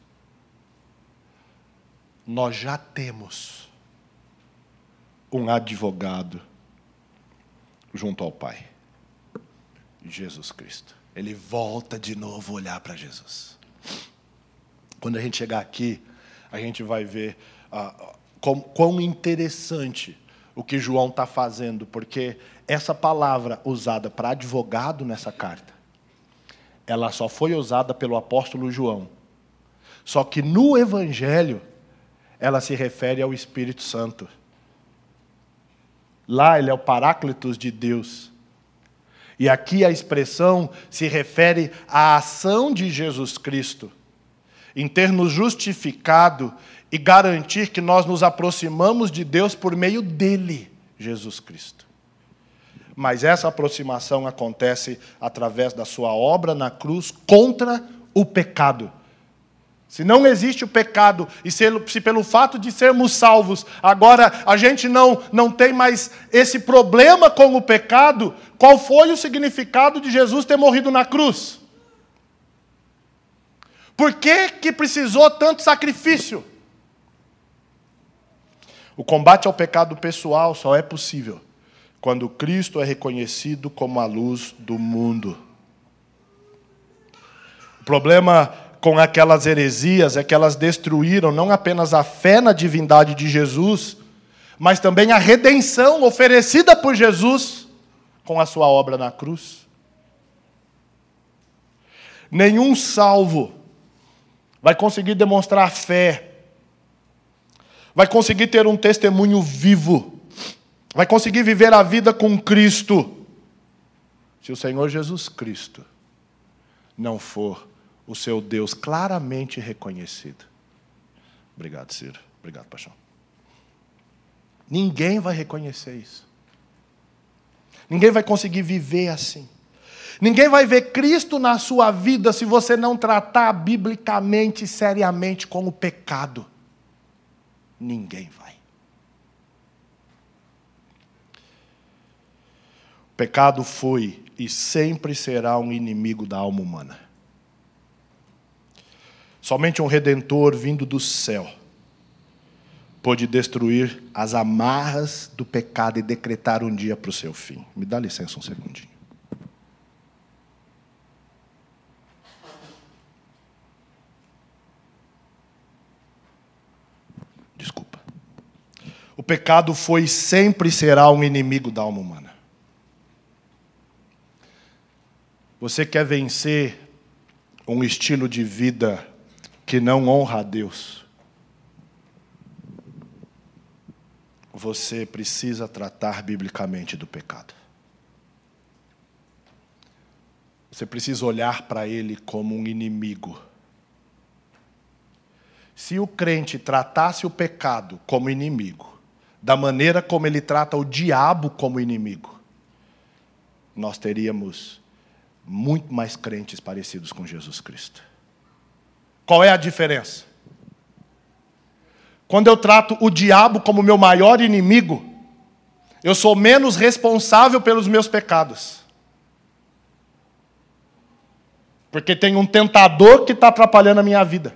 nós já temos um advogado junto ao Pai, Jesus Cristo. Ele volta de novo a olhar para Jesus. Quando a gente chegar aqui, a gente vai ver ah, quão, quão interessante o que João está fazendo, porque essa palavra usada para advogado nessa carta, ela só foi usada pelo apóstolo João. Só que no Evangelho, ela se refere ao Espírito Santo. Lá ele é o Paráclitos de Deus. E aqui a expressão se refere à ação de Jesus Cristo, em ter nos justificado e garantir que nós nos aproximamos de Deus por meio dele, Jesus Cristo. Mas essa aproximação acontece através da sua obra na cruz contra o pecado. Se não existe o pecado, e se, se pelo fato de sermos salvos, agora a gente não, não tem mais esse problema com o pecado, qual foi o significado de Jesus ter morrido na cruz? Por que que precisou tanto sacrifício? O combate ao pecado pessoal só é possível quando Cristo é reconhecido como a luz do mundo. O problema com aquelas heresias é que elas destruíram não apenas a fé na divindade de Jesus, mas também a redenção oferecida por Jesus com a sua obra na cruz. Nenhum salvo vai conseguir demonstrar fé, vai conseguir ter um testemunho vivo, vai conseguir viver a vida com Cristo, se o Senhor Jesus Cristo não for o seu Deus claramente reconhecido. Obrigado, Ciro. Obrigado, Paixão. Ninguém vai reconhecer isso. Ninguém vai conseguir viver assim. Ninguém vai ver Cristo na sua vida se você não tratar biblicamente, seriamente com o pecado. Ninguém vai. O pecado foi e sempre será um inimigo da alma humana. Somente um Redentor vindo do céu pôde destruir as amarras do pecado e decretar um dia para o seu fim. Me dá licença um segundinho. Desculpa. O pecado foi e sempre será um inimigo da alma humana. Você quer vencer um estilo de vida que não honra a Deus? Você precisa tratar biblicamente do pecado. Você precisa olhar para ele como um inimigo. Se o crente tratasse o pecado como inimigo, da maneira como ele trata o diabo como inimigo, nós teríamos muito mais crentes parecidos com Jesus Cristo. Qual é a diferença? Quando eu trato o diabo como meu maior inimigo, eu sou menos responsável pelos meus pecados. Porque tem um tentador que está atrapalhando a minha vida.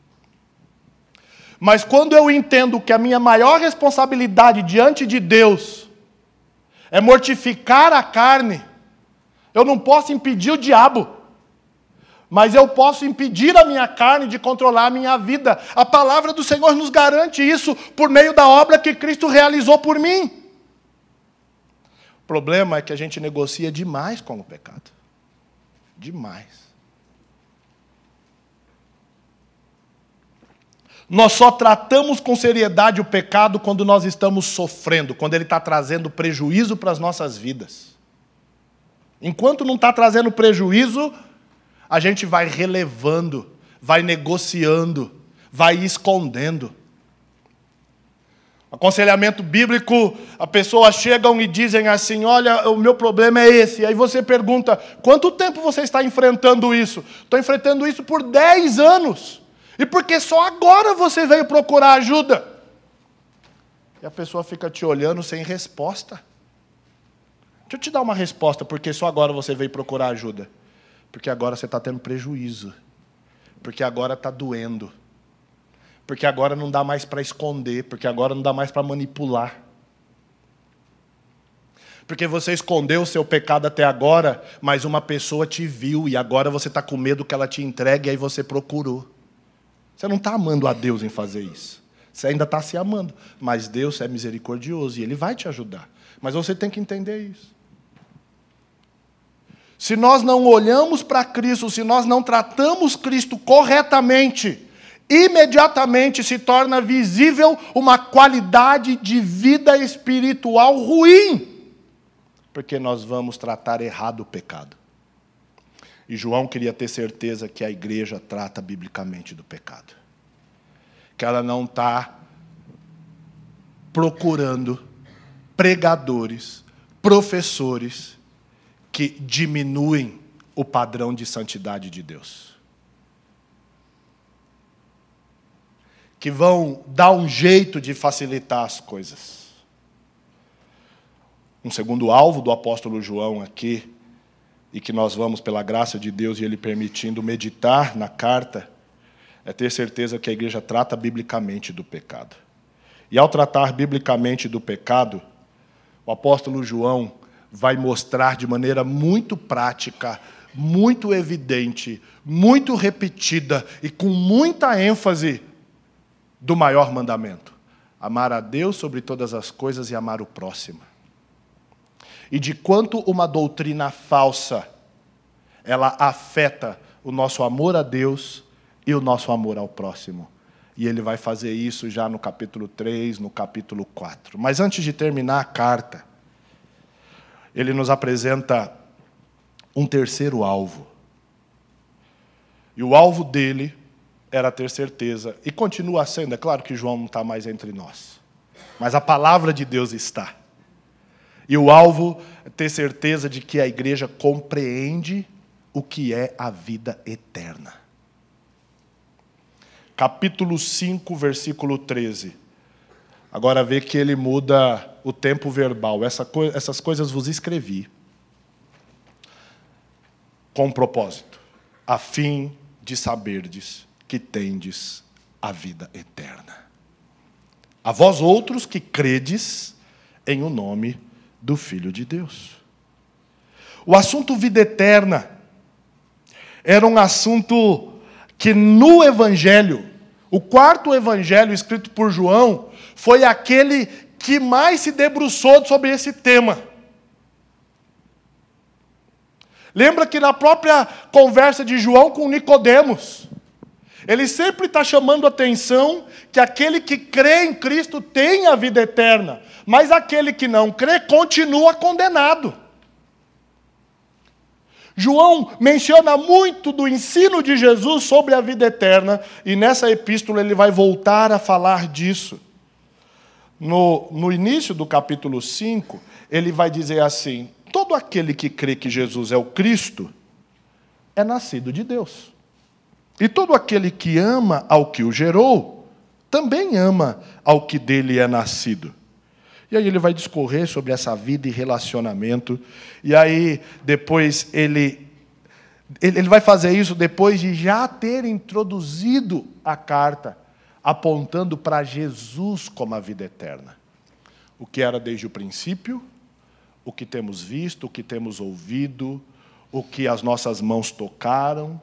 Mas quando eu entendo que a minha maior responsabilidade diante de Deus é mortificar a carne, eu não posso impedir o diabo, mas eu posso impedir a minha carne de controlar a minha vida. A palavra do Senhor nos garante isso por meio da obra que Cristo realizou por mim. O problema é que a gente negocia demais com o pecado. Demais. Nós só tratamos com seriedade o pecado quando nós estamos sofrendo, quando ele está trazendo prejuízo para as nossas vidas. Enquanto não está trazendo prejuízo, a gente vai relevando, vai negociando, vai escondendo. Aconselhamento bíblico, as pessoas chegam e dizem assim, olha, o meu problema é esse. Aí você pergunta, quanto tempo você está enfrentando isso? Estou enfrentando isso por dez anos. E por que só agora você veio procurar ajuda? E a pessoa fica te olhando sem resposta. Deixa eu te dar uma resposta, porque só agora você veio procurar ajuda. Porque agora você está tendo prejuízo. Porque agora está doendo. Porque agora não dá mais para esconder. Porque agora não dá mais para manipular. Porque você escondeu o seu pecado até agora, mas uma pessoa te viu e agora você está com medo que ela te entregue e aí você procurou. Você não está amando a Deus em fazer isso. Você ainda está se amando. Mas Deus é misericordioso e Ele vai te ajudar. Mas você tem que entender isso. Se nós não olhamos para Cristo, se nós não tratamos Cristo corretamente, imediatamente se torna visível uma qualidade de vida espiritual ruim, porque nós vamos tratar errado o pecado. E João queria ter certeza que a igreja trata biblicamente do pecado. Que ela não está procurando pregadores, professores, que diminuem o padrão de santidade de Deus. Que vão dar um jeito de facilitar as coisas. Um segundo alvo do apóstolo João aqui, e que nós vamos, pela graça de Deus e Ele permitindo, meditar na carta, é ter certeza que a igreja trata biblicamente do pecado. E ao tratar biblicamente do pecado, o apóstolo João vai mostrar de maneira muito prática, muito evidente, muito repetida e com muita ênfase do maior mandamento: amar a Deus sobre todas as coisas e amar o próximo. E de quanto uma doutrina falsa ela afeta o nosso amor a Deus e o nosso amor ao próximo. E ele vai fazer isso já no capítulo três, no capítulo quatro. Mas antes de terminar a carta, ele nos apresenta um terceiro alvo. E o alvo dele era ter certeza, e continua sendo, é claro que João não está mais entre nós, mas a palavra de Deus está. E o alvo é ter certeza de que a igreja compreende o que é a vida eterna. Capítulo cinco, versículo treze. Agora vê que ele muda o tempo verbal. Essa co- essas coisas vos escrevi com um propósito, a fim de saberdes que tendes a vida eterna. A vós outros que credes em o nome do Filho de Deus. O assunto vida eterna era um assunto que no Evangelho, o quarto Evangelho escrito por João, foi aquele que mais se debruçou sobre esse tema. Lembra que na própria conversa de João com Nicodemos, ele sempre está chamando a atenção que aquele que crê em Cristo tem a vida eterna, mas aquele que não crê continua condenado. João menciona muito do ensino de Jesus sobre a vida eterna, e nessa epístola ele vai voltar a falar disso. No, no início do capítulo cinco, ele vai dizer assim: todo aquele que crê que Jesus é o Cristo é nascido de Deus. E todo aquele que ama ao que o gerou, também ama ao que dele é nascido. E aí ele vai discorrer sobre essa vida e relacionamento. E aí depois ele, ele vai fazer isso depois de já ter introduzido a carta, apontando para Jesus como a vida eterna. O que era desde o princípio, o que temos visto, o que temos ouvido, o que as nossas mãos tocaram.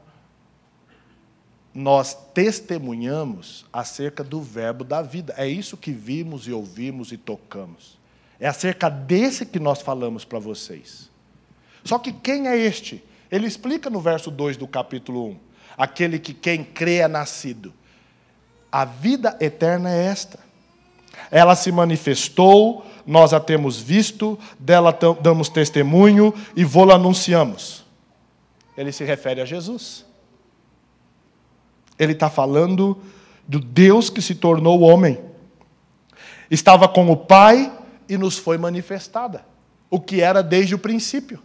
Nós testemunhamos acerca do verbo da vida. É isso que vimos e ouvimos e tocamos. É acerca desse que nós falamos para vocês. Só que quem é este? Ele explica no verso dois do capítulo um. Aquele que quem crê é nascido. A vida eterna é esta. Ela se manifestou, nós a temos visto, dela damos testemunho e vô-la anunciamos. Ele se refere a Jesus. Ele está falando do Deus que se tornou homem. Estava com o Pai e nos foi manifestada, o que era desde o princípio.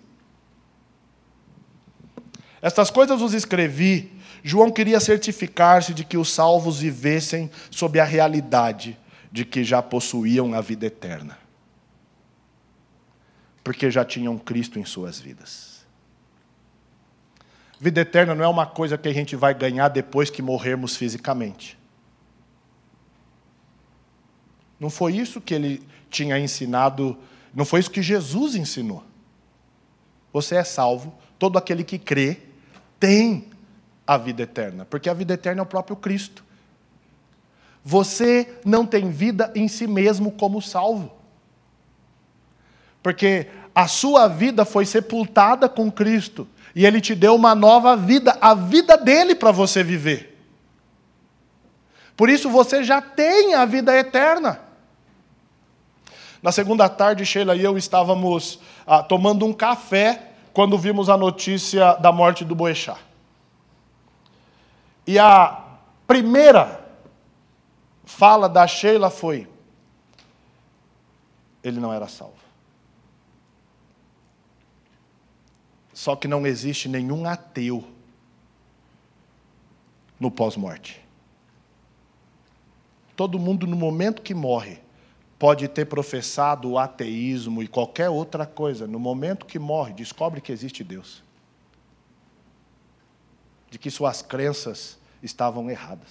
Estas coisas vos escrevi. João queria certificar-se de que os salvos vivessem sob a realidade de que já possuíam a vida eterna, porque já tinham Cristo em suas vidas. Vida eterna não é uma coisa que a gente vai ganhar depois que morrermos fisicamente. Não foi isso que ele tinha ensinado, não foi isso que Jesus ensinou. Você é salvo, todo aquele que crê tem a vida eterna, porque a vida eterna é o próprio Cristo. Você não tem vida em si mesmo como salvo, porque a sua vida foi sepultada com Cristo, e Ele te deu uma nova vida, a vida dele para você viver. Por isso você já tem a vida eterna. Na segunda tarde, Sheila e eu estávamos ah, tomando um café, quando vimos a notícia da morte do Boechat. E a primeira fala da Sheila foi: ele não era salvo. Só que não existe nenhum ateu no pós-morte. Todo mundo, no momento que morre, pode ter professado o ateísmo e qualquer outra coisa. No momento que morre, descobre que existe Deus. De que suas crenças estavam erradas.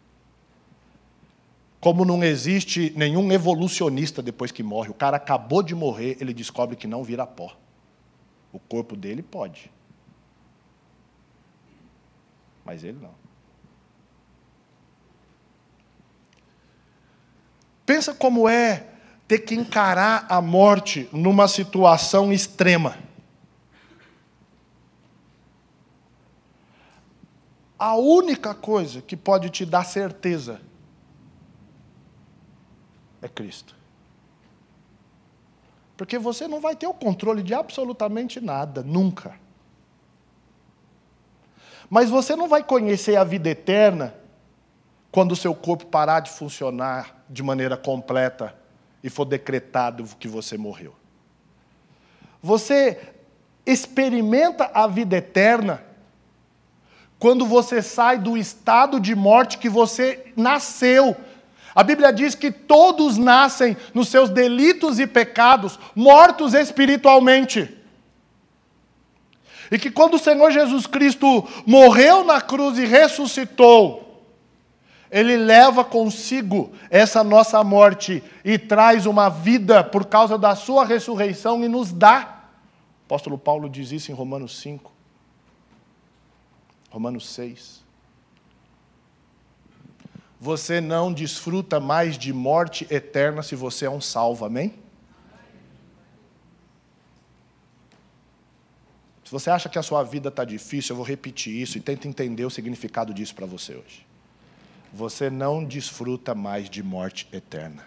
Como não existe nenhum evolucionista depois que morre, o cara acabou de morrer, ele descobre que não vira pó. O corpo dele pode. Mas ele não. Pensa como é ter que encarar a morte numa situação extrema. A única coisa que pode te dar certeza é Cristo. Porque você não vai ter o controle de absolutamente nada, nunca. Mas você não vai conhecer a vida eterna quando o seu corpo parar de funcionar de maneira completa e for decretado que você morreu. Você experimenta a vida eterna quando você sai do estado de morte que você nasceu. A Bíblia diz que todos nascem nos seus delitos e pecados, mortos espiritualmente. E que quando o Senhor Jesus Cristo morreu na cruz e ressuscitou, Ele leva consigo essa nossa morte e traz uma vida por causa da sua ressurreição e nos dá. O apóstolo Paulo diz isso em Romanos cinco. Romanos seis. Você não desfruta mais de morte eterna se você é um salvo, amém? Se você acha que a sua vida está difícil, eu vou repetir isso e tenta entender o significado disso para você hoje. Você não desfruta mais de morte eterna.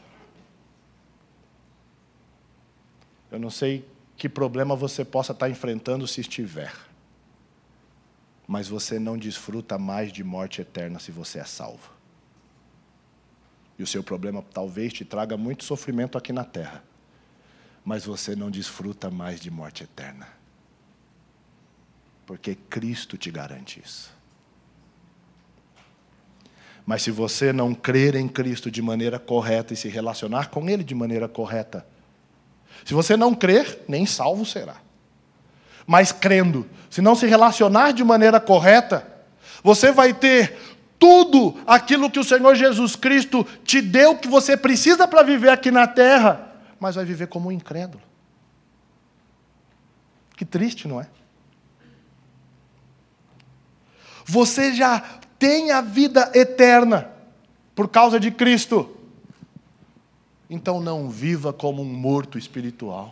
Eu não sei que problema você possa estar enfrentando se estiver, mas você não desfruta mais de morte eterna se você é salvo. E o seu problema talvez te traga muito sofrimento aqui na terra, mas você não desfruta mais de morte eterna. Porque Cristo te garante isso. Mas se você não crer em Cristo de maneira correta e se relacionar com Ele de maneira correta, se você não crer, nem salvo será. Mas crendo, se não se relacionar de maneira correta, você vai ter tudo aquilo que o Senhor Jesus Cristo te deu, que você precisa para viver aqui na terra, mas vai viver como um incrédulo. Que triste, não é? Você já tem a vida eterna por causa de Cristo. Então não viva como um morto espiritual.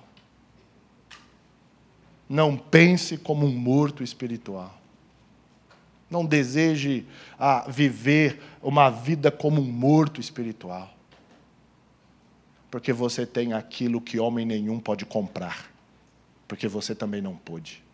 Não pense como um morto espiritual. Não deseje ah, viver uma vida como um morto espiritual. Porque você tem aquilo que homem nenhum pode comprar. Porque você também não pôde.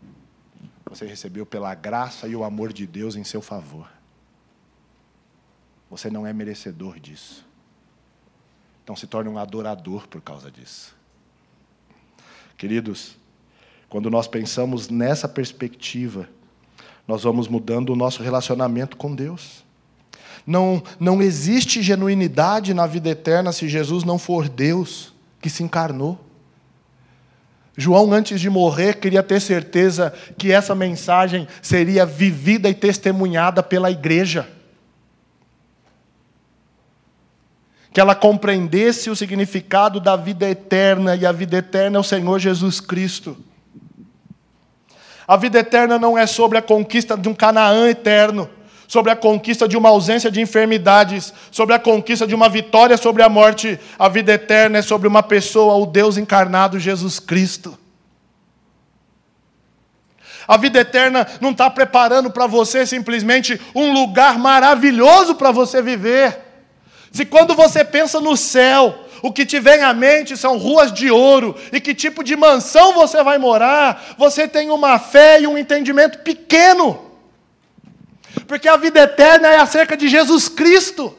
Você recebeu pela graça e o amor de Deus em seu favor. Você não é merecedor disso. Então se torne um adorador por causa disso. Queridos, quando nós pensamos nessa perspectiva, nós vamos mudando o nosso relacionamento com Deus. Não, não existe genuinidade na vida eterna se Jesus não for Deus que se encarnou. João, antes de morrer, queria ter certeza que essa mensagem seria vivida e testemunhada pela igreja. Que ela compreendesse o significado da vida eterna, e a vida eterna é o Senhor Jesus Cristo. A vida eterna não é sobre a conquista de um Canaã eterno, sobre a conquista de uma ausência de enfermidades, sobre a conquista de uma vitória sobre a morte. A vida eterna é sobre uma pessoa, o Deus encarnado, Jesus Cristo. A vida eterna não está preparando para você simplesmente um lugar maravilhoso para você viver. Se quando você pensa no céu, o que te vem à mente são ruas de ouro, e que tipo de mansão você vai morar, você tem uma fé e um entendimento pequeno. Porque a vida eterna é acerca de Jesus Cristo.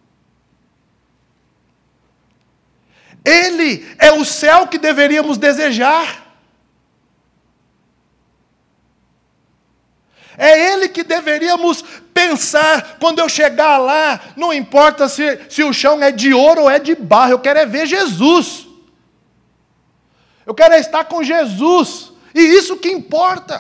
Ele é o céu que deveríamos desejar. É Ele que deveríamos pensar, quando eu chegar lá, não importa se, se o chão é de ouro ou é de barro, eu quero é ver Jesus. Eu quero é estar com Jesus, e isso que importa.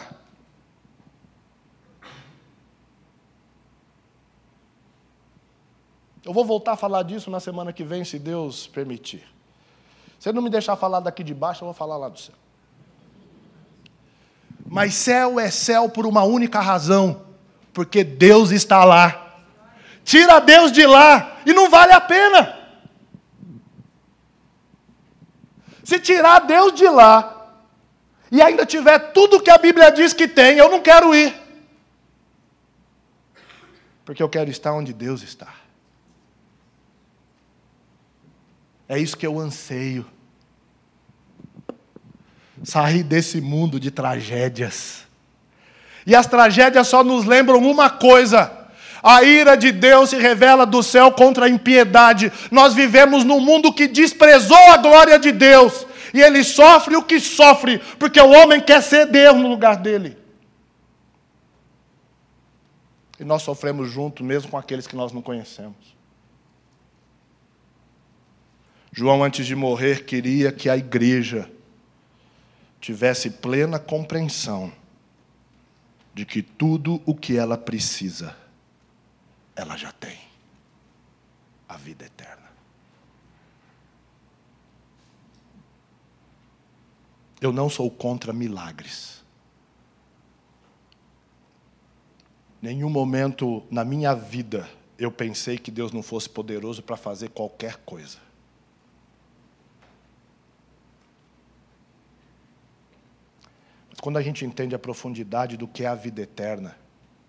Eu vou voltar a falar disso na semana que vem, se Deus permitir. Se Ele não me deixar falar daqui de baixo, eu vou falar lá do céu. Mas céu é céu por uma única razão, porque Deus está lá. Tira Deus de lá e não vale a pena. Se tirar Deus de lá e ainda tiver tudo que a Bíblia diz que tem, eu não quero ir. Porque eu quero estar onde Deus está. É isso que eu anseio. Sair desse mundo de tragédias. E as tragédias só nos lembram uma coisa: a ira de Deus se revela do céu contra a impiedade. Nós vivemos num mundo que desprezou a glória de Deus, e ele sofre o que sofre, porque o homem quer ser Deus no lugar dele. E nós sofremos junto, mesmo com aqueles que nós não conhecemos. João, antes de morrer, queria que a igreja tivesse plena compreensão de que tudo o que ela precisa, ela já tem. A vida eterna. Eu não sou contra milagres. Nenhum momento na minha vida eu pensei que Deus não fosse poderoso para fazer qualquer coisa. Quando a gente entende a profundidade do que é a vida eterna,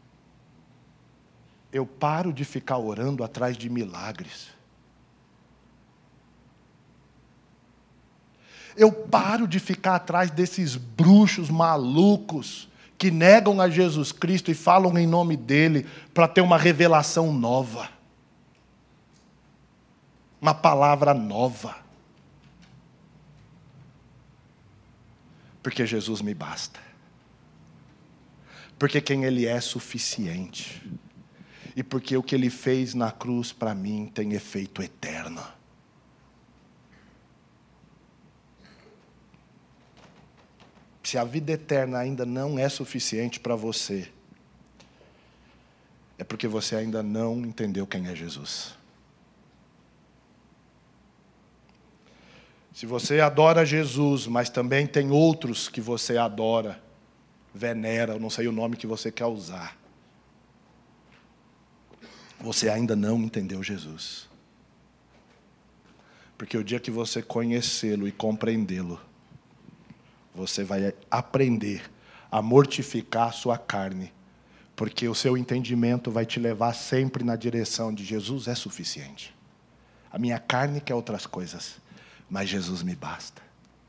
eu paro de ficar orando atrás de milagres. Eu paro de ficar atrás desses bruxos malucos que negam a Jesus Cristo e falam em nome dele para ter uma revelação nova. Uma palavra nova. Porque Jesus me basta. Porque quem Ele é é suficiente. E porque o que Ele fez na cruz para mim tem efeito eterno. Se a vida eterna ainda não é suficiente para você, é porque você ainda não entendeu quem é Jesus. Se você adora Jesus, mas também tem outros que você adora, venera, eu não sei o nome que você quer usar, você ainda não entendeu Jesus. Porque o dia que você conhecê-lo e compreendê-lo, você vai aprender a mortificar a sua carne, porque o seu entendimento vai te levar sempre na direção de Jesus é suficiente. A minha carne quer outras coisas, mas Jesus me basta.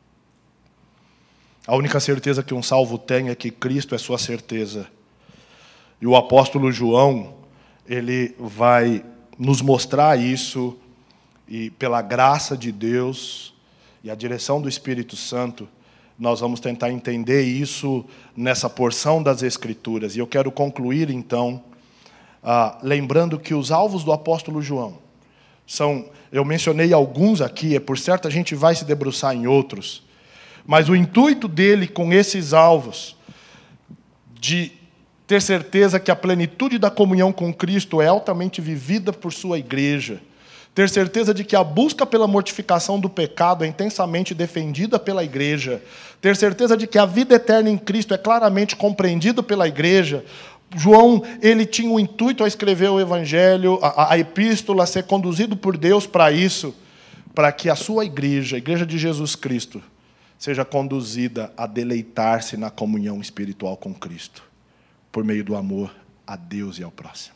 A única certeza que um salvo tem é que Cristo é sua certeza. E o apóstolo João, ele vai nos mostrar isso, e pela graça de Deus e a direção do Espírito Santo, nós vamos tentar entender isso nessa porção das Escrituras. E eu quero concluir, então, ah, lembrando que os alvos do apóstolo João são, eu mencionei alguns aqui, é por certo a gente vai se debruçar em outros, mas o intuito dele com esses alvos, de ter certeza que a plenitude da comunhão com Cristo é altamente vivida por sua igreja, ter certeza de que a busca pela mortificação do pecado é intensamente defendida pela igreja, ter certeza de que a vida eterna em Cristo é claramente compreendida pela igreja. João, ele tinha o intuito ao escrever o Evangelho, a, a epístola, ser conduzido por Deus para isso, para que a sua igreja, a igreja de Jesus Cristo, seja conduzida a deleitar-se na comunhão espiritual com Cristo, por meio do amor a Deus e ao próximo.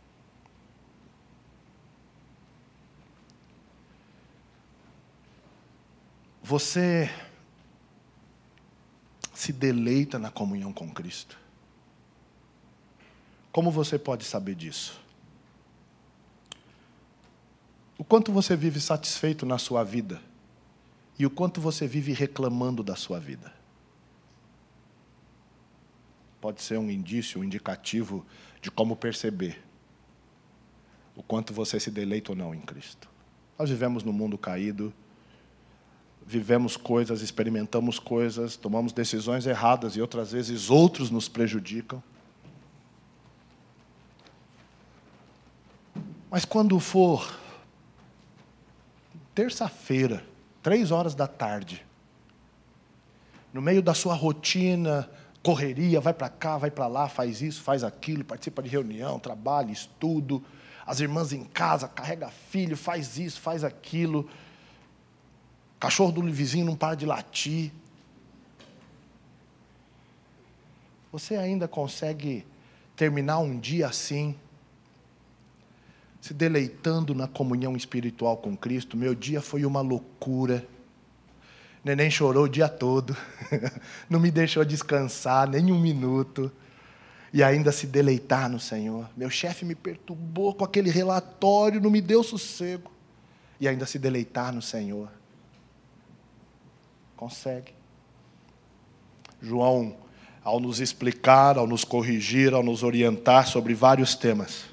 Você se deleita na comunhão com Cristo? Como você pode saber disso? O quanto você vive satisfeito na sua vida e o quanto você vive reclamando da sua vida? Pode ser um indício, um indicativo de como perceber o quanto você se deleita ou não em Cristo. Nós vivemos num mundo caído, vivemos coisas, experimentamos coisas, tomamos decisões erradas e outras vezes outros nos prejudicam. Mas quando for terça-feira, três horas da tarde, no meio da sua rotina, correria, vai para cá, vai para lá, faz isso, faz aquilo, participa de reunião, trabalho, estudo, as irmãs em casa, carrega filho, faz isso, faz aquilo, cachorro do vizinho não para de latir. Você ainda consegue terminar um dia assim, se deleitando na comunhão espiritual com Cristo? Meu dia foi uma loucura. Neném chorou o dia todo, não me deixou descansar nem um minuto, e ainda se deleitar no Senhor. Meu chefe me perturbou com aquele relatório, não me deu sossego, e ainda se deleitar no Senhor. Consegue. João, ao nos explicar, ao nos corrigir, ao nos orientar sobre vários temas,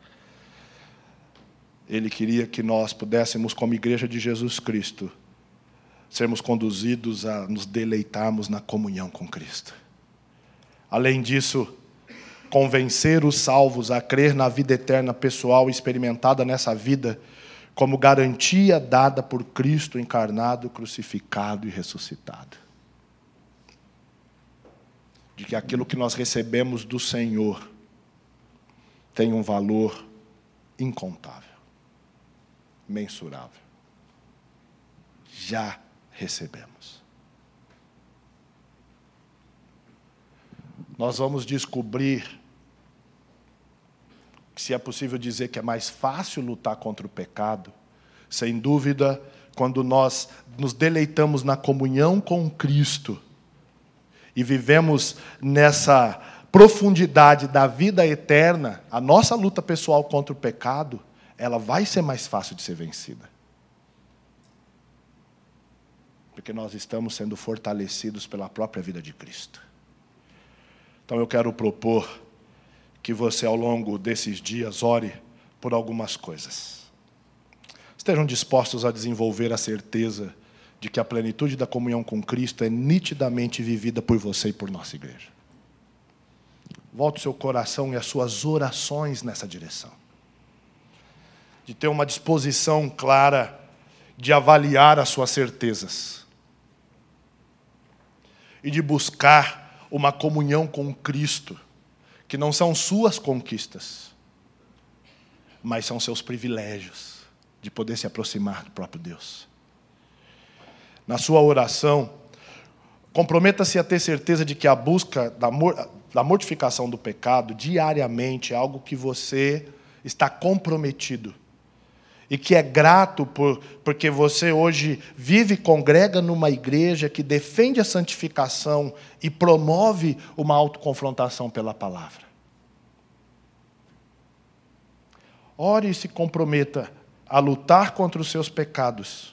ele queria que nós pudéssemos, como igreja de Jesus Cristo, sermos conduzidos a nos deleitarmos na comunhão com Cristo. Além disso, convencer os salvos a crer na vida eterna pessoal experimentada nessa vida como garantia dada por Cristo encarnado, crucificado e ressuscitado. De que aquilo que nós recebemos do Senhor tem um valor incontável, mensurável. Já recebemos. Nós vamos descobrir que, se é possível dizer que é mais fácil lutar contra o pecado, sem dúvida, quando nós nos deleitamos na comunhão com Cristo e vivemos nessa profundidade da vida eterna, a nossa luta pessoal contra o pecado, ela vai ser mais fácil de ser vencida. Porque nós estamos sendo fortalecidos pela própria vida de Cristo. Então eu quero propor que você, ao longo desses dias, ore por algumas coisas. Estejam dispostos a desenvolver a certeza de que a plenitude da comunhão com Cristo é nitidamente vivida por você e por nossa igreja. Volte o seu coração e as suas orações nessa direção. De ter uma disposição clara de avaliar as suas certezas. E de buscar uma comunhão com Cristo, que não são suas conquistas, mas são seus privilégios de poder se aproximar do próprio Deus. Na sua oração, comprometa-se a ter certeza de que a busca da mortificação do pecado diariamente é algo que você está comprometido. E que é grato por, porque você hoje vive e congrega numa igreja que defende a santificação e promove uma autoconfrontação pela palavra. ore e se comprometa a lutar contra os seus pecados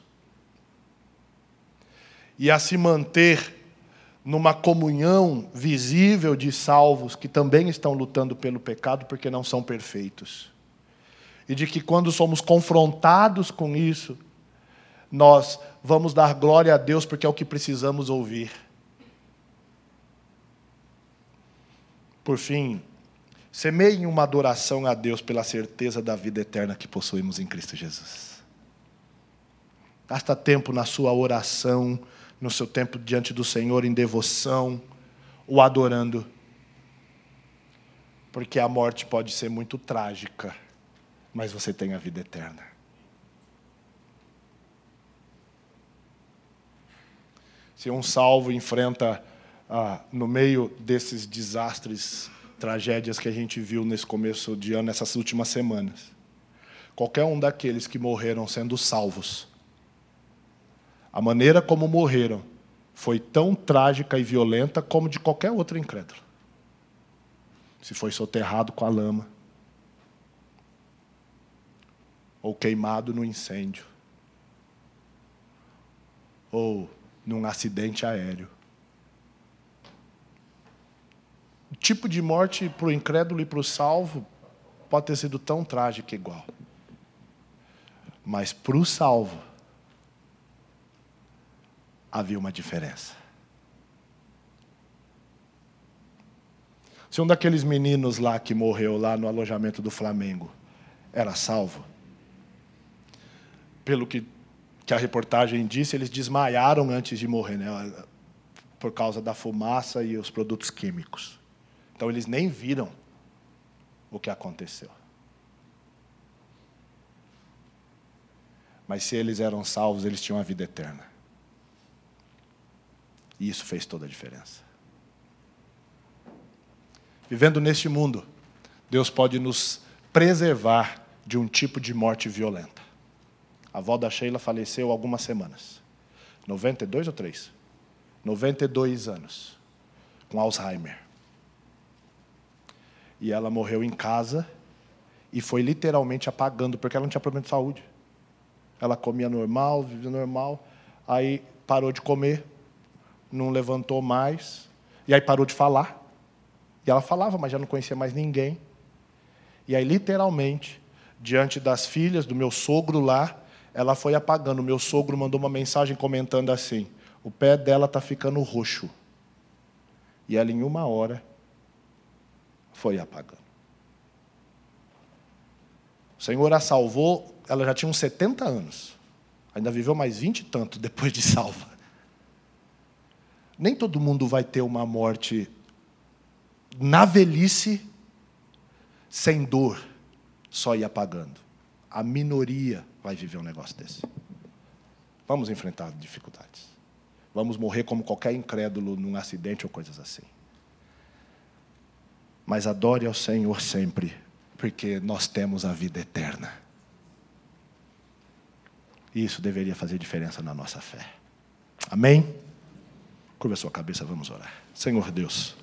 e a se manter numa comunhão visível de salvos que também estão lutando pelo pecado porque não são perfeitos. E de que quando somos confrontados com isso, nós vamos dar glória a Deus porque é o que precisamos ouvir. Por fim, semeiem uma adoração a Deus pela certeza da vida eterna que possuímos em Cristo Jesus. Gasta tempo na sua oração, no seu tempo diante do Senhor em devoção, o adorando. Porque a morte pode ser muito trágica, mas você tem a vida eterna. Se um salvo enfrenta, ah, no meio desses desastres, tragédias que a gente viu nesse começo de ano, nessas últimas semanas, qualquer um daqueles que morreram sendo salvos, a maneira como morreram foi tão trágica e violenta como de qualquer outro incrédulo. Se foi soterrado com a lama, ou queimado no incêndio, ou num acidente aéreo. O tipo de morte para o incrédulo e para o salvo pode ter sido tão trágico igual. Mas para o salvo, havia uma diferença. Se um daqueles meninos lá que morreu lá no alojamento do Flamengo era salvo, pelo que, que a reportagem disse, eles desmaiaram antes de morrer, né? Por causa da fumaça e os produtos químicos. Então eles nem viram o que aconteceu. Mas se eles eram salvos, eles tinham a vida eterna. E isso fez toda a diferença. Vivendo neste mundo, Deus pode nos preservar de um tipo de morte violenta. A avó da Sheila faleceu há algumas semanas. noventa e dois ou três? noventa e dois anos. Com Alzheimer. E ela morreu em casa e foi literalmente apagando, porque ela não tinha problema de saúde. Ela comia normal, vivia normal, aí parou de comer, não levantou mais, e aí parou de falar. E ela falava, mas já não conhecia mais ninguém. E aí, literalmente, diante das filhas do meu sogro lá, ela foi apagando. O meu sogro mandou uma mensagem comentando assim: o pé dela está ficando roxo. E ela, em uma hora, foi apagando. O Senhor a salvou, ela já tinha uns setenta anos. Ainda viveu mais vinte e tanto depois de salva. Nem todo mundo vai ter uma morte na velhice, sem dor, só ir apagando. A minoria vai viver um negócio desse. Vamos enfrentar dificuldades. Vamos morrer como qualquer incrédulo num acidente ou coisas assim. Mas adore ao Senhor sempre, porque nós temos a vida eterna. E isso deveria fazer diferença na nossa fé. Amém? Curva a sua cabeça, vamos orar. Senhor Deus,